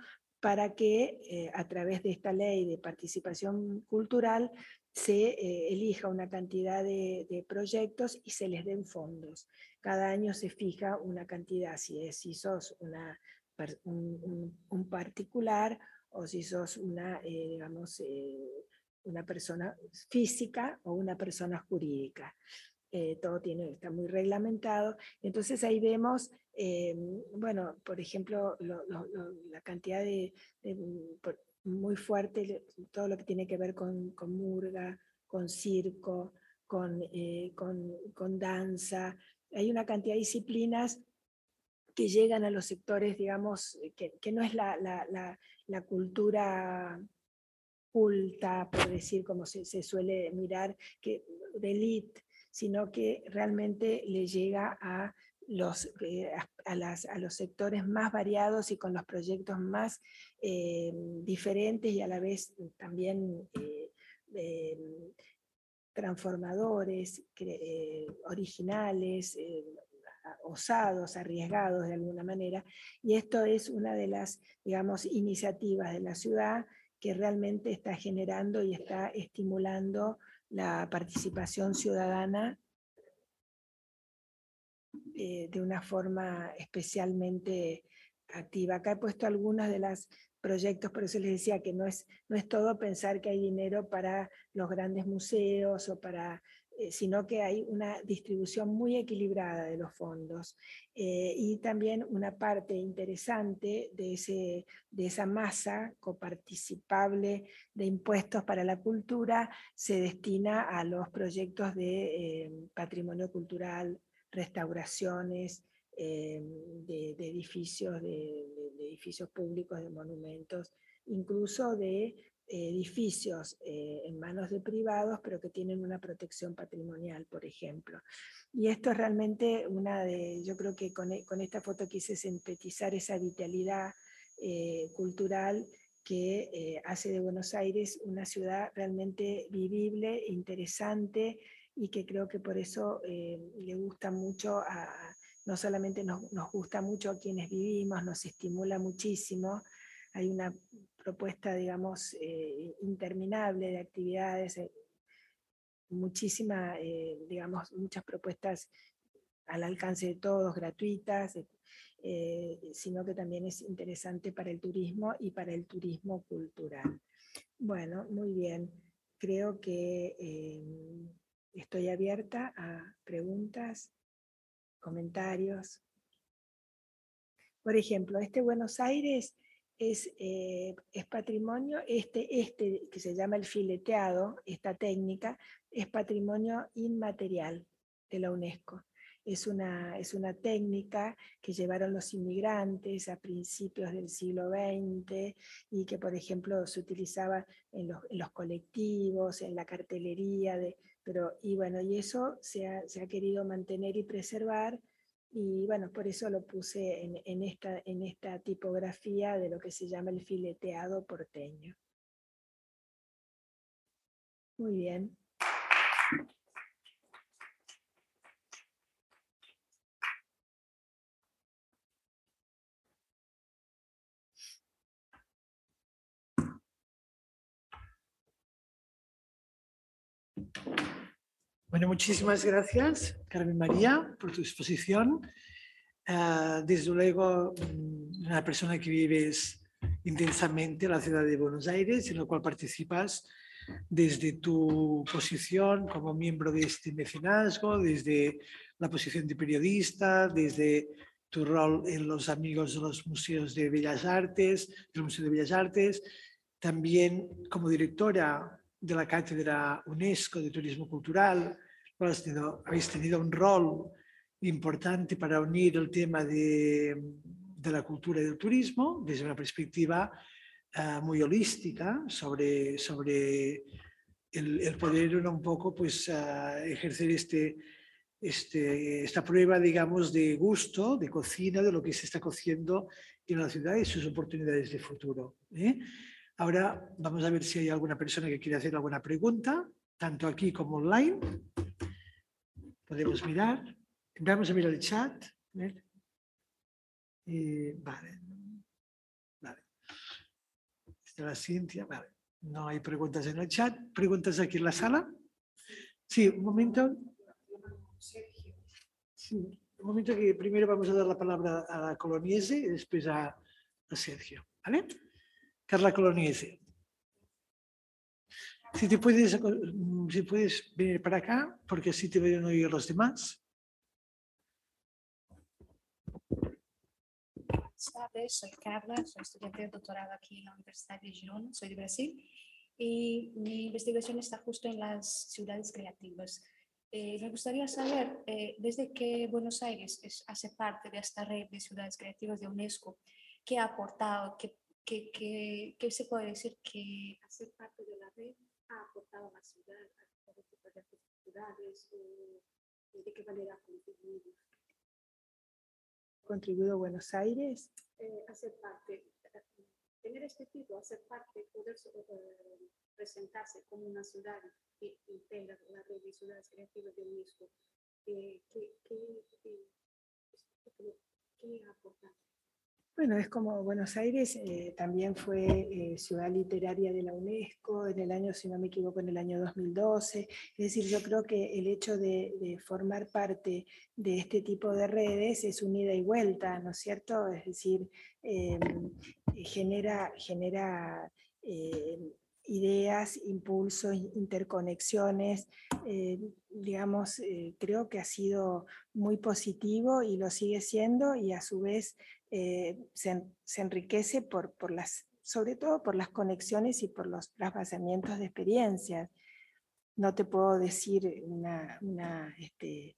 para que eh, a través de esta ley de participación cultural se eh, elija una cantidad de, de proyectos y se les den fondos. Cada año se fija una cantidad, si, es, si sos una, un, un, un particular o si sos una, eh, digamos, eh, una persona física o una persona jurídica. Eh, todo tiene, está muy reglamentado. Entonces ahí vemos, eh, bueno, por ejemplo, lo, lo, lo, la cantidad de, de por, muy fuerte, todo lo que tiene que ver con, con murga, con circo, con, eh, con, con danza. Hay una cantidad de disciplinas que llegan a los sectores, digamos, que, que no es la, la, la, la cultura culta, por decir, como se, se suele mirar, que, de élite, sino que realmente le llega a los, eh, a, las, a los sectores más variados y con los proyectos más eh, diferentes y a la vez también eh, eh, transformadores, eh, originales, eh, osados, arriesgados de alguna manera. Y esto es una de las, digamos, iniciativas de la ciudad que realmente está generando y está estimulando la participación ciudadana eh, de una forma especialmente activa. Acá he puesto algunos de los proyectos, por eso les decía que no es, no es todo pensar que hay dinero para los grandes museos, o para, eh, sino que hay una distribución muy equilibrada de los fondos. Eh, y también una parte interesante de, ese, de esa masa coparticipable de impuestos para la cultura se destina a los proyectos de eh, patrimonio cultural, restauraciones eh, de, de, edificios, de, de, de edificios públicos, de monumentos, incluso de edificios eh, en manos de privados, pero que tienen una protección patrimonial, por ejemplo. Y esto es realmente una de, yo creo que con, con esta foto quise sintetizar esa vitalidad eh, cultural que eh, hace de Buenos Aires una ciudad realmente vivible, interesante, y que creo que por eso eh, le gusta mucho, a, no solamente nos, nos gusta mucho a quienes vivimos, nos estimula muchísimo. Hay una propuesta, digamos, eh, interminable de actividades, eh, muchísima, eh, digamos, muchas propuestas al alcance de todos, gratuitas, eh, sino que también es interesante para el turismo y para el turismo cultural. Bueno, muy bien. Creo que eh, estoy abierta a preguntas, comentarios. Por ejemplo, este Buenos Aires es, eh, es patrimonio, este, este que se llama el fileteado, esta técnica, es patrimonio inmaterial de la UNESCO. Es una, es una técnica que llevaron los inmigrantes a principios del siglo veinte y que, por ejemplo, se utilizaba en los, en los colectivos, en la cartelería, de, pero, y bueno, y eso se ha, se ha querido mantener y preservar. Y bueno, por eso lo puse en, en, esta, en esta tipografía de lo que se llama el fileteado porteño. Muy bien. Bueno, muchísimas gracias, Carmen María, por tu exposición. Uh, desde luego, una persona que vives intensamente en la ciudad de Buenos Aires, en la cual participas desde tu posición como miembro de este mecenazgo, desde la posición de periodista, desde tu rol en los amigos de los museos de Bellas Artes, del Museo de Bellas Artes, también como directora de la Cátedra UNESCO de Turismo Cultural. Habéis tenido, habéis tenido un rol importante para unir el tema de, de la cultura y del turismo desde una perspectiva uh, muy holística sobre, sobre el, el poder un poco pues, uh, ejercer este, este, esta prueba, digamos, de gusto, de cocina, de lo que se está cociendo en la ciudad y sus oportunidades de futuro. ¿eh? Ahora vamos a ver si hay alguna persona que quiere hacer alguna pregunta, tanto aquí como online. Podemos mirar. Vamos a mirar el chat. Eh, vale. vale. señora Cintia, vale. No hay preguntas en el chat. ¿Preguntas aquí en la sala? Sí, un momento. Sí, un momento que primero vamos a dar la palabra a la Coloniese y después a, a Sergio. ¿Vale? Carla Coloniese. Si te puedes, si puedes venir para acá, porque así te pueden oír los demás. Buenas tardes, soy Carla, soy estudiante de doctorado aquí en la Universidad de Girona, soy de Brasil y mi investigación está justo en las ciudades creativas. Eh, me gustaría saber, eh, desde que Buenos Aires es, hace parte de esta red de ciudades creativas de UNESCO, ¿qué ha aportado? ¿Qué, qué, qué, qué se puede decir que hacer parte de la red ha aportado a la ciudad, a los tipos de ciudades, o de qué manera ha contribuido? ¿Contribuido a Buenos Aires? Eh, hacer parte, tener este tipo, hacer parte, poder eh, presentarse como una ciudad que integra la red de ciudades creativas de UNESCO, eh, ¿qué, qué, qué, qué, qué aporta? Bueno, es como Buenos Aires eh, también fue eh, ciudad literaria de la UNESCO en el año, si no me equivoco, en el año dos mil doce. Es decir, yo creo que el hecho de, de formar parte de este tipo de redes es un ida y vuelta, ¿no es cierto? Es decir, eh, genera, genera eh, ideas, impulsos, interconexiones. Eh, digamos, eh, creo que ha sido muy positivo y lo sigue siendo, y a su vez Eh, se, se enriquece por, por las, sobre todo por las conexiones y por los trasvasamientos de experiencias. No te puedo decir una, una, este,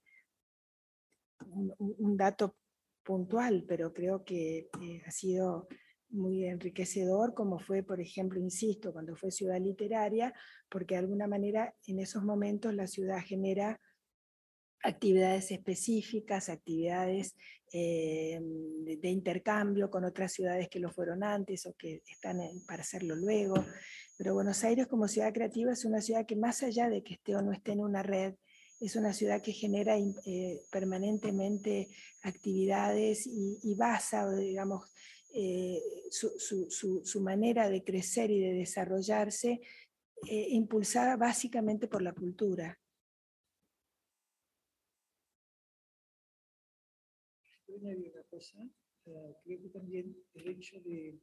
un, un dato puntual, pero creo que eh, ha sido muy enriquecedor, como fue, por ejemplo, insisto, cuando fue Ciudad Literaria, porque de alguna manera en esos momentos la ciudad genera actividades específicas, actividades eh, de, de intercambio con otras ciudades que lo fueron antes o que están en, para hacerlo luego. Pero Buenos Aires como ciudad creativa es una ciudad que, más allá de que esté o no esté en una red, es una ciudad que genera eh, permanentemente actividades y, y basa, digamos, eh, su, su, su, su manera de crecer y de desarrollarse eh, impulsada básicamente por la cultura. Añadir una cosa, uh, creo que también el hecho de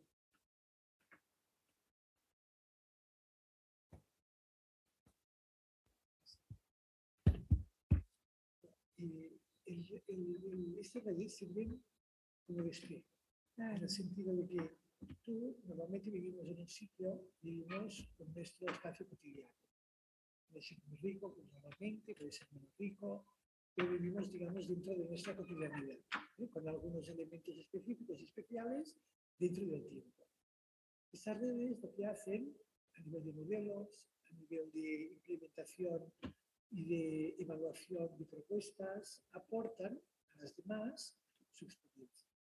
eh, el, el, el, esta red sirve como espejo, claro, en el sentido de que tú normalmente vivimos en un sitio, vivimos con nuestro espacio cotidiano. Puede ser muy rico culturalmente, puede ser menos rico, pero vivimos, digamos, dentro de nuestra cotidianidad, ¿eh? Con algunos elementos específicos y especiales dentro del tiempo. Estas redes lo que hacen a nivel de modelos, a nivel de implementación y de evaluación de propuestas, aportan a las demás su experiencia.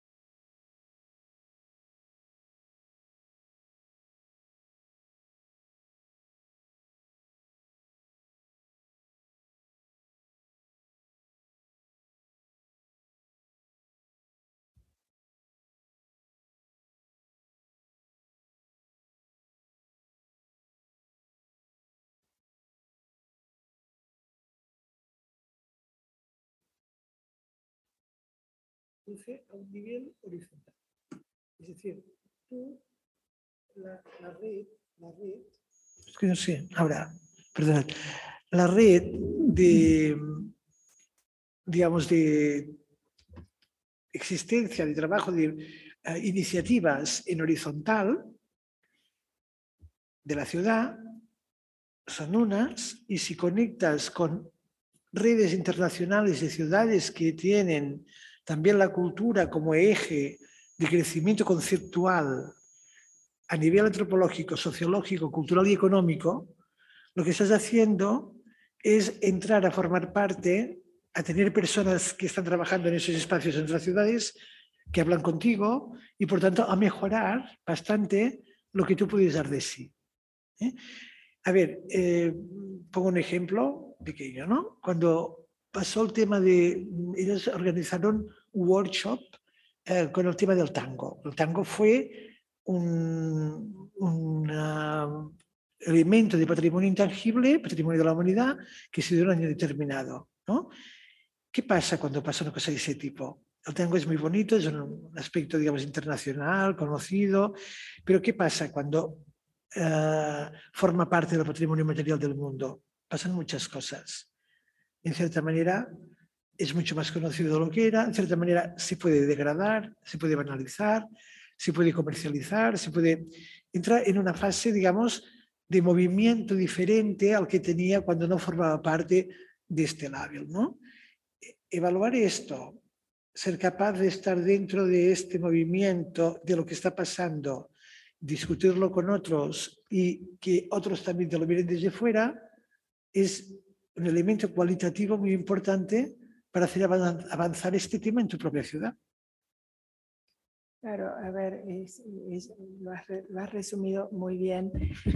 A un nivel horizontal. Es decir, tú, la, la red, la red, es que no sé, ahora, perdón, la red de, digamos, de existencia, de trabajo, de uh, iniciativas en horizontal de la ciudad son unas, y si conectas con redes internacionales de ciudades que tienen también la cultura como eje de crecimiento conceptual a nivel antropológico, sociológico, cultural y económico, lo que estás haciendo es entrar a formar parte, a tener personas que están trabajando en esos espacios en otras ciudades que hablan contigo y, por tanto, a mejorar bastante lo que tú puedes dar de sí. ¿Eh? A ver, eh, pongo un ejemplo pequeño, ¿no? Cuando pasó el tema de, ellos organizaron un workshop eh, con el tema del tango. El tango fue un, un uh, elemento de patrimonio intangible, patrimonio de la humanidad, que se dio en un año determinado, ¿no? ¿Qué pasa cuando pasa una cosa de ese tipo? El tango es muy bonito, es un aspecto, digamos, internacional, conocido, pero ¿qué pasa cuando uh, forma parte del patrimonio material del mundo? Pasan muchas cosas. En cierta manera, es mucho más conocido de lo que era, en cierta manera se puede degradar, se puede banalizar, se puede comercializar, se puede entrar en una fase, digamos, de movimiento diferente al que tenía cuando no formaba parte de este label, ¿no? Evaluar esto, ser capaz de estar dentro de este movimiento, de lo que está pasando, discutirlo con otros y que otros también te lo miren desde fuera, es un elemento cualitativo muy importante para hacer avanzar este tema en tu propia ciudad. Claro, a ver, es, es, lo, has, lo has resumido muy bien.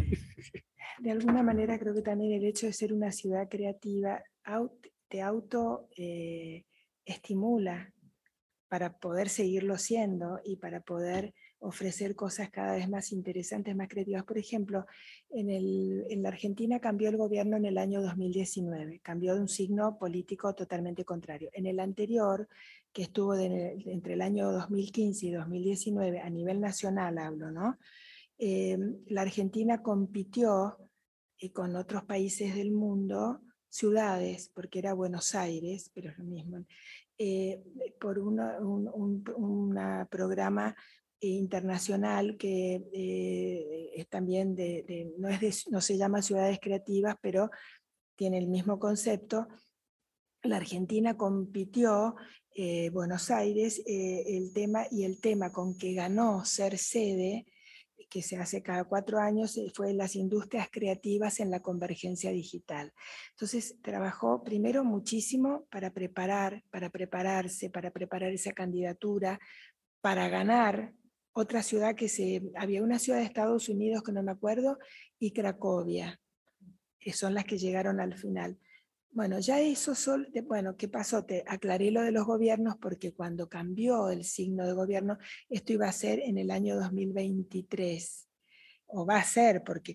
De alguna manera creo que también el hecho de ser una ciudad creativa te auto eh, estimula para poder seguirlo siendo y para poder ofrecer cosas cada vez más interesantes, más creativas. Por ejemplo, en, el, en la Argentina cambió el gobierno en el año dos mil diecinueve, cambió de un signo político totalmente contrario. En el anterior, que estuvo de, entre el año dos mil quince y dos mil diecinueve, a nivel nacional hablo, ¿no? Eh, la Argentina compitió eh, con otros países del mundo, ciudades, porque era Buenos Aires, pero es lo mismo, eh, por una, un un una programa internacional que eh, es también de, de, no, es de, no se llama ciudades creativas, pero tiene el mismo concepto. La Argentina compitió, eh, Buenos Aires, eh, el tema, y el tema con que ganó ser sede, que se hace cada cuatro años, fue las industrias creativas en la convergencia digital. Entonces trabajó primero muchísimo para preparar, para prepararse, para preparar esa candidatura, para ganar otra ciudad que se, había una ciudad de Estados Unidos que no me acuerdo, y Cracovia, que son las que llegaron al final. Bueno, ya eso, sol, bueno, ¿qué pasó? Te aclaré lo de los gobiernos porque cuando cambió el signo de gobierno, esto iba a ser en el año dos mil veintitrés, o va a ser, porque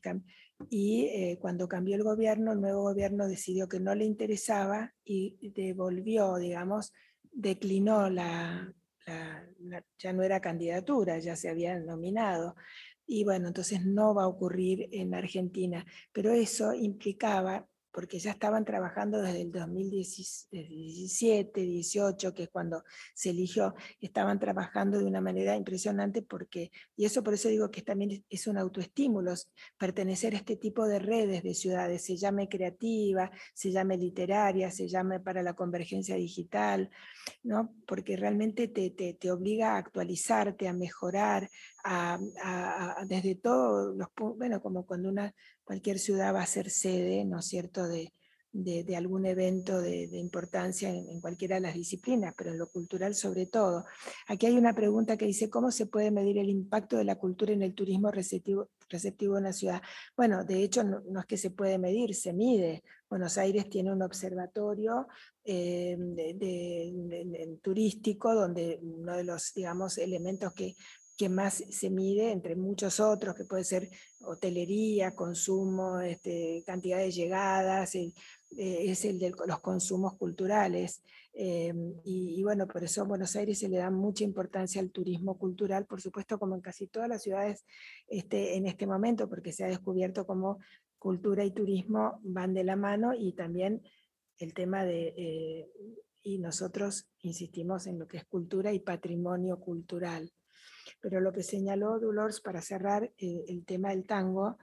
y eh, cuando cambió el gobierno, el nuevo gobierno decidió que no le interesaba y devolvió, digamos, declinó la, la, la ya no era candidatura, ya se había nominado. Y bueno, entonces no va a ocurrir en Argentina, pero eso implicaba, porque ya estaban trabajando desde el dos mil diecisiete, dieciocho, que es cuando se eligió, estaban trabajando de una manera impresionante, porque, y eso por eso digo que también es un autoestímulo, pertenecer a este tipo de redes de ciudades, se llame creativa, se llame literaria, se llame para la convergencia digital, ¿no? Porque realmente te, te, te obliga a actualizarte, a mejorar, a, a, a, desde todos los puntos, bueno, como cuando una cualquier ciudad va a ser sede, ¿no es cierto?, de, de, de algún evento de, de importancia en, en cualquiera de las disciplinas, pero en lo cultural sobre todo. Aquí hay una pregunta que dice, ¿cómo se puede medir el impacto de la cultura en el turismo receptivo, receptivo en la ciudad? Bueno, de hecho no, no es que se puede medir, se mide. Buenos Aires tiene un observatorio eh, de, de, de, de, turístico, donde uno de los, digamos, elementos que que más se mide, entre muchos otros, que puede ser hotelería, consumo, este, cantidad de llegadas, eh, eh, es el de los consumos culturales. Eh, y, y bueno, por eso a Buenos Aires se le da mucha importancia al turismo cultural, por supuesto, como en casi todas las ciudades este, en este momento, porque se ha descubierto como cultura y turismo van de la mano, y también el tema de... Eh, y nosotros insistimos en lo que es cultura y patrimonio cultural. Pero lo que señaló Dolores para cerrar eh, el tema del tango,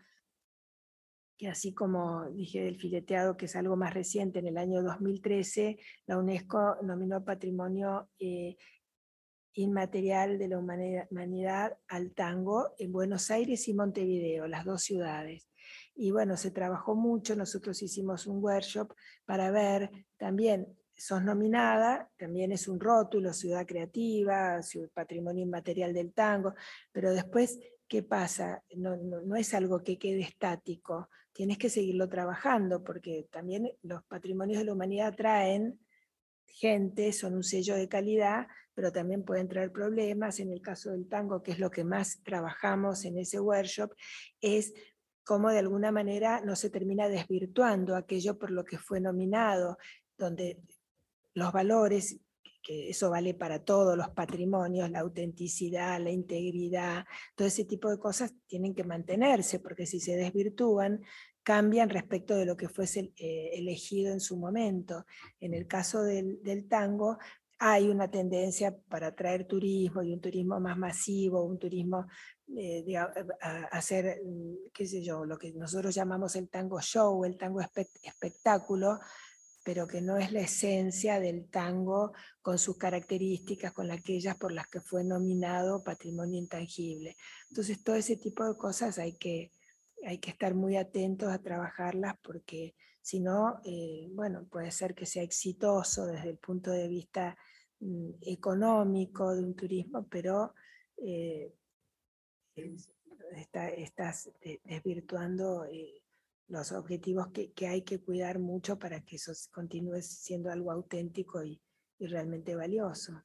que así como dije del fileteado, que es algo más reciente, en el año dos mil trece la UNESCO nominó Patrimonio eh, Inmaterial de la Humanidad al tango en Buenos Aires y Montevideo, las dos ciudades. Y bueno, se trabajó mucho, nosotros hicimos un workshop para ver también, sos nominada, también es un rótulo, ciudad creativa, patrimonio inmaterial del tango, pero después, ¿qué pasa? No, no, no es algo que quede estático, tienes que seguirlo trabajando, porque también los patrimonios de la humanidad traen gente, son un sello de calidad, pero también pueden traer problemas. En el caso del tango, que es lo que más trabajamos en ese workshop, es cómo de alguna manera no se termina desvirtuando aquello por lo que fue nominado, donde los valores, que eso vale para todos los patrimonios, la autenticidad, la integridad, todo ese tipo de cosas tienen que mantenerse, porque si se desvirtúan, cambian respecto de lo que fuese eh, elegido en su momento. En el caso del, del tango, hay una tendencia para atraer turismo y un turismo más masivo, un turismo eh, de, a, a hacer, qué sé yo, lo que nosotros llamamos el tango show, el tango espect espectáculo, pero que no es la esencia del tango con sus características, con aquellas por las que fue nominado Patrimonio Intangible. Entonces todo ese tipo de cosas hay que, hay que estar muy atentos a trabajarlas, porque si no, eh, bueno, puede ser que sea exitoso desde el punto de vista mm, económico de un turismo, pero eh, está, estás desvirtuando eh, los objetivos que, que hay que cuidar mucho para que eso continúe siendo algo auténtico y, y realmente valioso.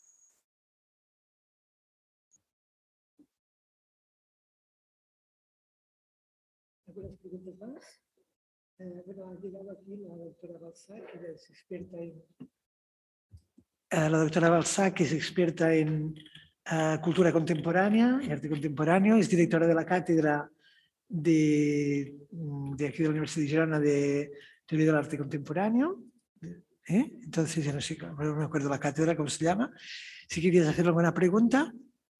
¿Algunas preguntas más? Eh, bueno, ha llegado aquí la doctora Balsà, que es experta en... Eh, la doctora Balsà, que es experta en uh, cultura contemporánea y arte contemporáneo, es directora de la cátedra de, de aquí de la Universidad de Girona de Teoría del Arte Contemporáneo. ¿Eh? Entonces, ya no sé, no me acuerdo la cátedra, ¿cómo se llama? Si querías hacer alguna pregunta.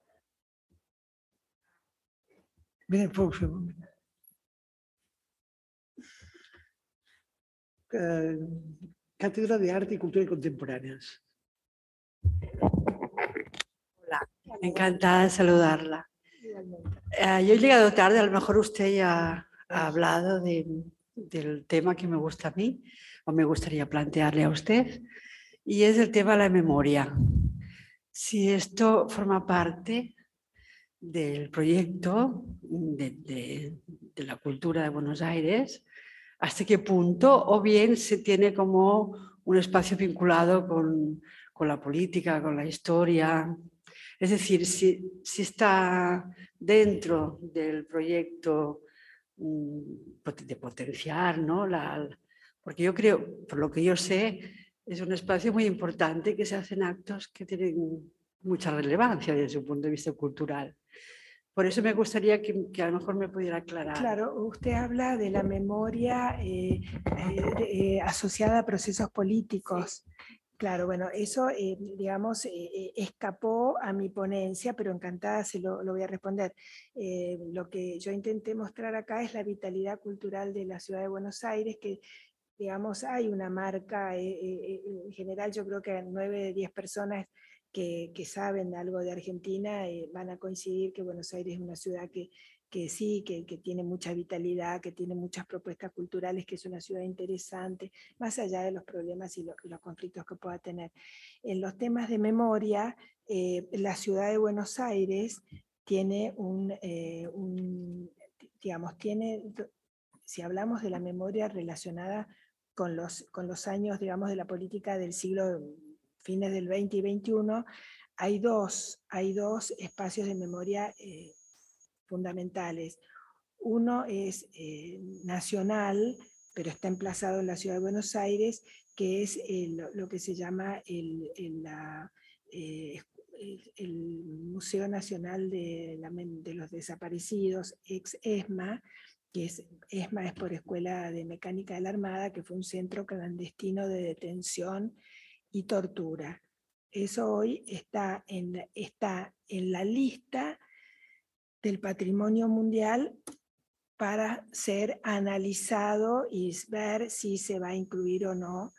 Bien, pues, uh, Cátedra de Arte y Cultura Contemporáneas. Hola, encantada de saludarla. Uh, yo he llegado tarde, a lo mejor usted ya ha hablado de, del tema que me gusta a mí, o me gustaría plantearle a usted, y es el tema de la memoria. Si esto forma parte del proyecto de, de, de la cultura de Buenos Aires, hasta qué punto, o bien se tiene como un espacio vinculado con, con la política, con la historia. Es decir, si, si está dentro del proyecto de potenciar, ¿no? La, porque yo creo, por lo que yo sé, es un espacio muy importante que se hacen actos que tienen mucha relevancia desde su punto de vista cultural. Por eso me gustaría que, que a lo mejor me pudiera aclarar. Claro, usted habla de la memoria eh, eh, eh, asociada a procesos políticos. Claro, bueno, eso, eh, digamos, eh, escapó a mi ponencia, pero encantada se lo, lo voy a responder. Eh, lo que yo intenté mostrar acá es la vitalidad cultural de la ciudad de Buenos Aires, que, digamos, hay una marca, eh, eh, en general yo creo que nueve de diez personas que, que saben algo de Argentina eh, van a coincidir que Buenos Aires es una ciudad que, que sí, que, que tiene mucha vitalidad, que tiene muchas propuestas culturales, que es una ciudad interesante, más allá de los problemas y, lo, y los conflictos que pueda tener. En los temas de memoria, eh, la ciudad de Buenos Aires tiene un, eh, un, digamos, tiene, si hablamos de la memoria relacionada con los, con los años, digamos, de la política del siglo, fines del veinte y veintiuno, hay dos, hay dos espacios de memoria eh, fundamentales. Uno es eh, nacional, pero está emplazado en la ciudad de Buenos Aires, que es el, lo que se llama el, el, la, eh, el, el Museo Nacional de, la, de los Desaparecidos, ex ESMA, que es, ESMA es por Escuela de Mecánica de la Armada, que fue un centro clandestino de detención y tortura. Eso hoy está en, está en la lista del patrimonio mundial para ser analizado y ver si se va a incluir o no.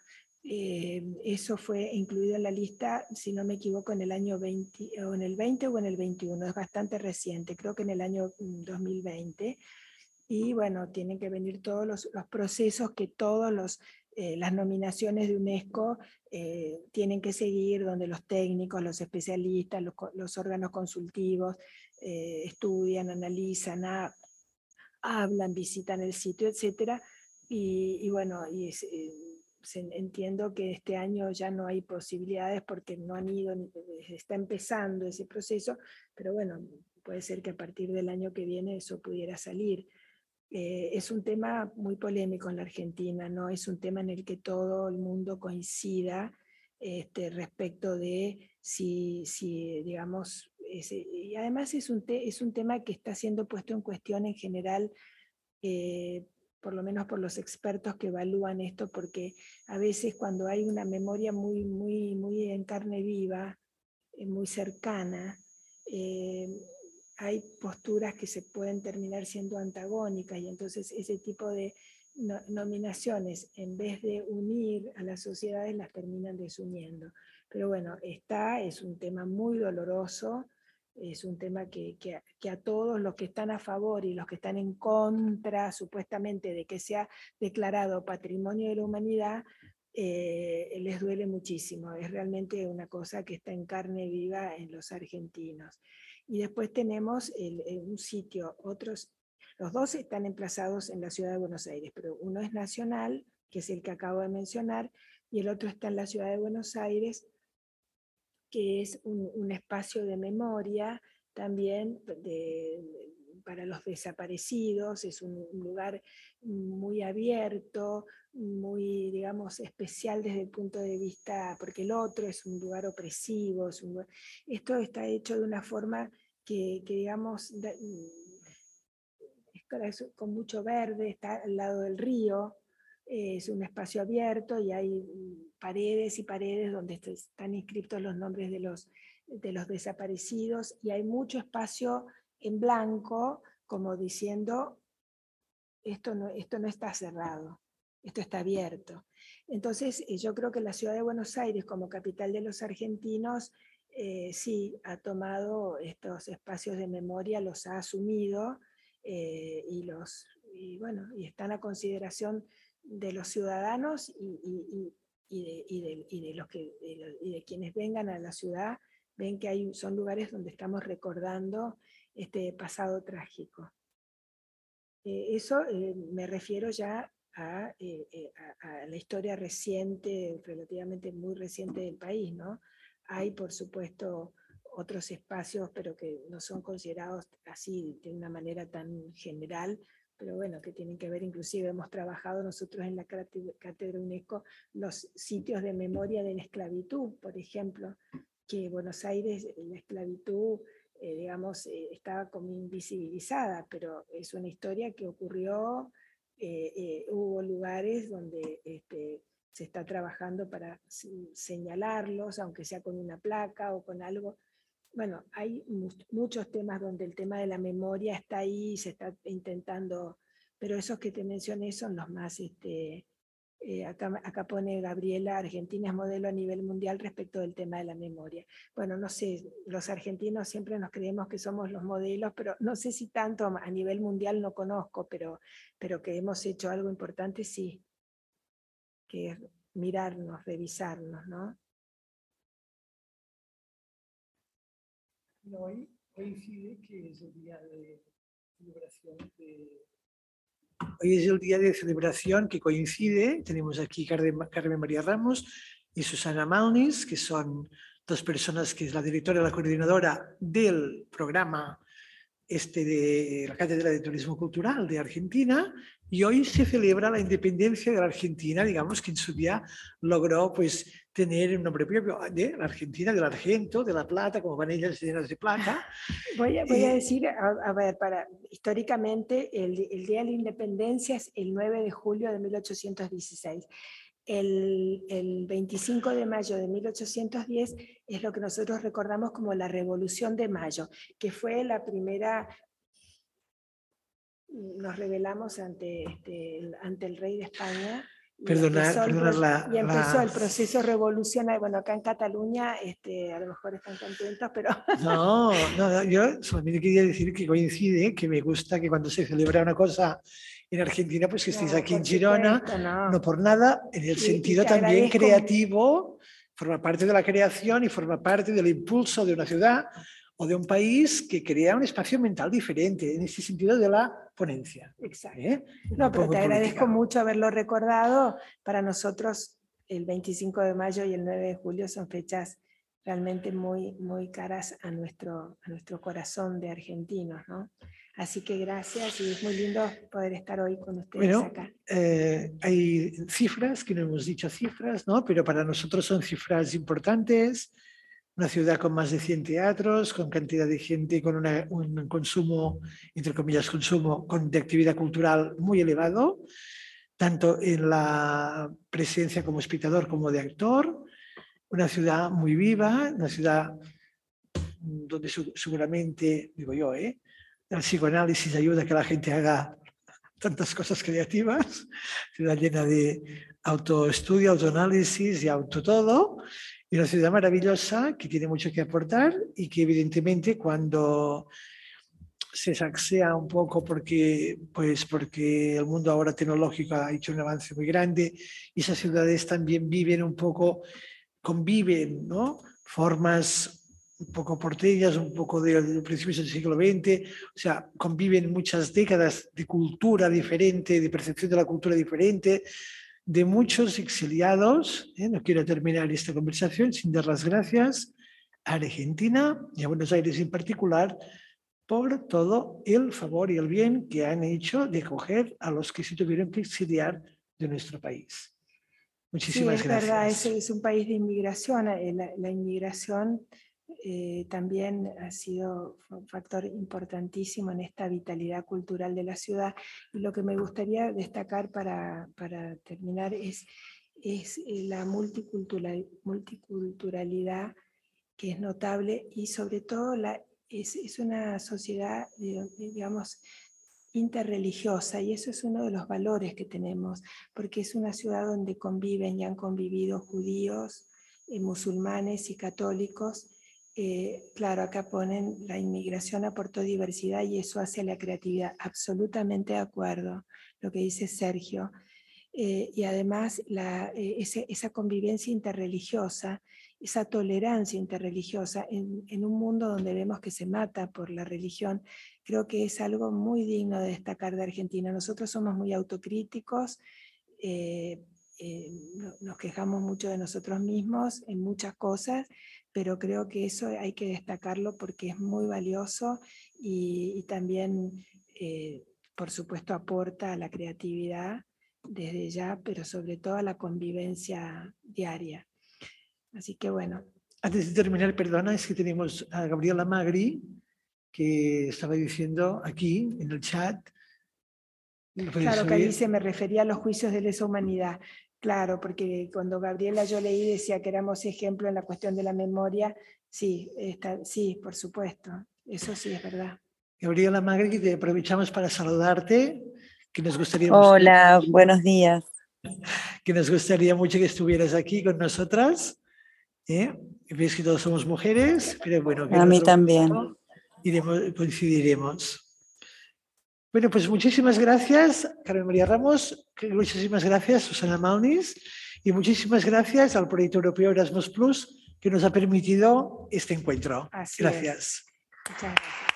Eh, eso fue incluido en la lista, si no me equivoco, en el año veinte, o en el veinte o en el veintiuno, es bastante reciente, creo que en el año dos mil veinte. Y bueno, tienen que venir todos los, los procesos que todos los Eh, las nominaciones de UNESCO eh, tienen que seguir, donde los técnicos, los especialistas, los, los órganos consultivos eh, estudian, analizan, a, hablan, visitan el sitio, etcétera. Y, y bueno, y es, eh, entiendo que este año ya no hay posibilidades porque no han ido, está empezando ese proceso, pero bueno, puede ser que a partir del año que viene eso pudiera salir. Eh, es un tema muy polémico en la Argentina, ¿no? Es un tema en el que todo el mundo coincida este, respecto de si, si digamos, es, y además es un, te, es un tema que está siendo puesto en cuestión en general, eh, por lo menos por los expertos que evalúan esto, porque a veces cuando hay una memoria muy, muy, muy en carne viva, eh, muy cercana, eh, hay posturas que se pueden terminar siendo antagónicas, y entonces ese tipo de no, nominaciones, en vez de unir a las sociedades, las terminan desuniendo. Pero bueno, está, es un tema muy doloroso, es un tema que, que, que a todos los que están a favor y los que están en contra, supuestamente, de que sea declarado Patrimonio de la Humanidad, eh, les duele muchísimo. Es realmente una cosa que está en carne viva en los argentinos. Y después tenemos el, el, un sitio, otros, los dos están emplazados en la ciudad de Buenos Aires, pero uno es nacional, que es el que acabo de mencionar, y el otro está en la ciudad de Buenos Aires, que es un, un espacio de memoria también de, para los desaparecidos, es un, un lugar muy abierto, muy, digamos, especial desde el punto de vista, porque el otro es un lugar opresivo, es un, esto está hecho de una forma que, que digamos, da, es con mucho verde, está al lado del río, es un espacio abierto y hay paredes y paredes donde están inscritos los nombres de los, de los desaparecidos, y hay mucho espacio en blanco, como diciendo, esto no, esto no está cerrado, esto está abierto. Entonces yo creo que la ciudad de Buenos Aires, como capital de los argentinos, eh, sí ha tomado estos espacios de memoria, los ha asumido, eh, y, los, y, bueno, y están a consideración de los ciudadanos y, y, y, de, y, de, y, de los que, de, y de quienes vengan a la ciudad, ven que hay, son lugares donde estamos recordando este pasado trágico. Eh, eso eh, me refiero ya a, eh, a, a la historia reciente, relativamente muy reciente del país, ¿no? Hay, por supuesto, otros espacios, pero que no son considerados así de una manera tan general, pero bueno, que tienen que ver, inclusive hemos trabajado nosotros en la Cátedra UNESCO los sitios de memoria de la esclavitud, por ejemplo, que Buenos Aires, la esclavitud, eh, digamos, eh, estaba como invisibilizada, pero es una historia que ocurrió, eh, eh, hubo lugares donde este, se está trabajando para señalarlos, aunque sea con una placa o con algo. Bueno, hay muchos temas donde el tema de la memoria está ahí, se está intentando, pero esos que te mencioné son los más, este, eh, acá, acá pone Gabriela, Argentina es modelo a nivel mundial respecto del tema de la memoria. Bueno, no sé, los argentinos siempre nos creemos que somos los modelos, pero no sé si tanto a nivel mundial no conozco, pero, pero que hemos hecho algo importante, sí, que es mirarnos, revisarnos, ¿no? Hoy coincide que es el día de celebración de... Hoy es el día de celebración que coincide, tenemos aquí Carmen María Ramos y Susana Malnis, que son dos personas que es la directora y la coordinadora del programa este de la Cátedra de Turismo Cultural de Argentina, y hoy se celebra la independencia de la Argentina, digamos que en su día logró pues tener un nombre propio de la Argentina, del argento, de la plata, como van ellas llenas de plata. Voy a, voy a decir, a, a ver, para, históricamente el, el Día de la Independencia es el nueve de julio de mil ochocientos dieciséis. El, el veinticinco de mayo de mil ochocientos diez es lo que nosotros recordamos como la Revolución de Mayo, que fue la primera, nos rebelamos ante, este, ante el rey de España. Y Perdonar, empezó, perdonar el, la, y empezó la... el proceso revolucionario. Bueno, acá en Cataluña este, a lo mejor están contentos, pero... No, no, no, yo solamente quería decir que coincide, que me gusta que cuando se celebra una cosa en Argentina, pues que estéis No, aquí en por Girona, supuesto, no. no por nada, en el Y- sentido y te también agradezco- creativo, forma parte de la creación y forma parte del impulso de una ciudad o de un país que crea un espacio mental diferente, en este sentido de la ponencia. Exacto. ¿eh? No, Un pero poco te agradezco política. mucho haberlo recordado. Para nosotros el veinticinco de mayo y el nueve de julio son fechas realmente muy, muy caras a nuestro, a nuestro corazón de argentinos, ¿no? Así que gracias y es muy lindo poder estar hoy con ustedes Bueno, acá. eh, hay cifras, que no hemos dicho cifras, ¿no? Pero para nosotros son cifras importantes. Una ciudad con más de cien teatros, con cantidad de gente, con una- un consumo, entre comillas, consumo con, de actividad cultural muy elevado, tanto en la presencia como espectador como de actor. Una ciudad muy viva, una ciudad donde su- seguramente, digo yo, ¿eh? el psicoanálisis ayuda a que la gente haga tantas cosas creativas, ciudad llena de autoestudio, autoanálisis y auto todo, y una ciudad maravillosa que tiene mucho que aportar y que evidentemente cuando se sacsea un poco porque, pues porque el mundo ahora tecnológico ha hecho un avance muy grande y esas ciudades también viven un poco, conviven, ¿no? Formas un poco porteñas, un poco de, de principios del siglo veinte, o sea, conviven muchas décadas de cultura diferente, de percepción de la cultura diferente, de muchos exiliados. ¿eh? No quiero terminar esta conversación sin dar las gracias a Argentina y a Buenos Aires en particular por todo el favor y el bien que han hecho de acoger a los que se tuvieron que exiliar de nuestro país. Muchísimas Sí, es gracias. verdad, es, es un país de inmigración. eh, La, la inmigración eh, también ha sido un factor importantísimo en esta vitalidad cultural de la ciudad. Y lo que me gustaría destacar para, para terminar es, es eh, la multicultural, multiculturalidad que es notable y sobre todo la, es, es una sociedad, digamos, interreligiosa, y eso es uno de los valores que tenemos, porque es una ciudad donde conviven y han convivido judíos, eh, musulmanes y católicos. Eh, claro, acá ponen la inmigración aportó diversidad y eso hace la creatividad. Absolutamente de acuerdo, lo que dice Sergio. Eh, y además la, eh, ese, esa convivencia interreligiosa, esa tolerancia interreligiosa en, en un mundo donde vemos que se mata por la religión, creo que es algo muy digno de destacar de Argentina. Nosotros somos muy autocríticos, eh, eh, nos quejamos mucho de nosotros mismos en muchas cosas, pero creo que eso hay que destacarlo porque es muy valioso y, y también, eh, por supuesto, aporta a la creatividad desde ya, pero sobre todo a la convivencia diaria. Así que bueno. Antes de terminar, perdona, es que tenemos a Gabriela Magri, que estaba diciendo aquí en el chat. Claro, que ahí se me refería a los juicios de lesa humanidad. Claro, porque cuando Gabriela yo leí decía que éramos ejemplo en la cuestión de la memoria. Sí, está, sí, por supuesto. Eso sí es verdad. Gabriela Magri, te aprovechamos para saludarte. Que nos gustaría Hola, mucho, buenos días. que nos gustaría mucho que estuvieras aquí con nosotras. ¿eh? Ves que todos somos mujeres, pero bueno, que A mí también. iremos, coincidiremos. Bueno, pues muchísimas gracias, Carmen María Ramos, muchísimas gracias, Susana Malnis, y muchísimas gracias al proyecto europeo Erasmus Plus que nos ha permitido este encuentro. Así gracias. Es. Muchas gracias.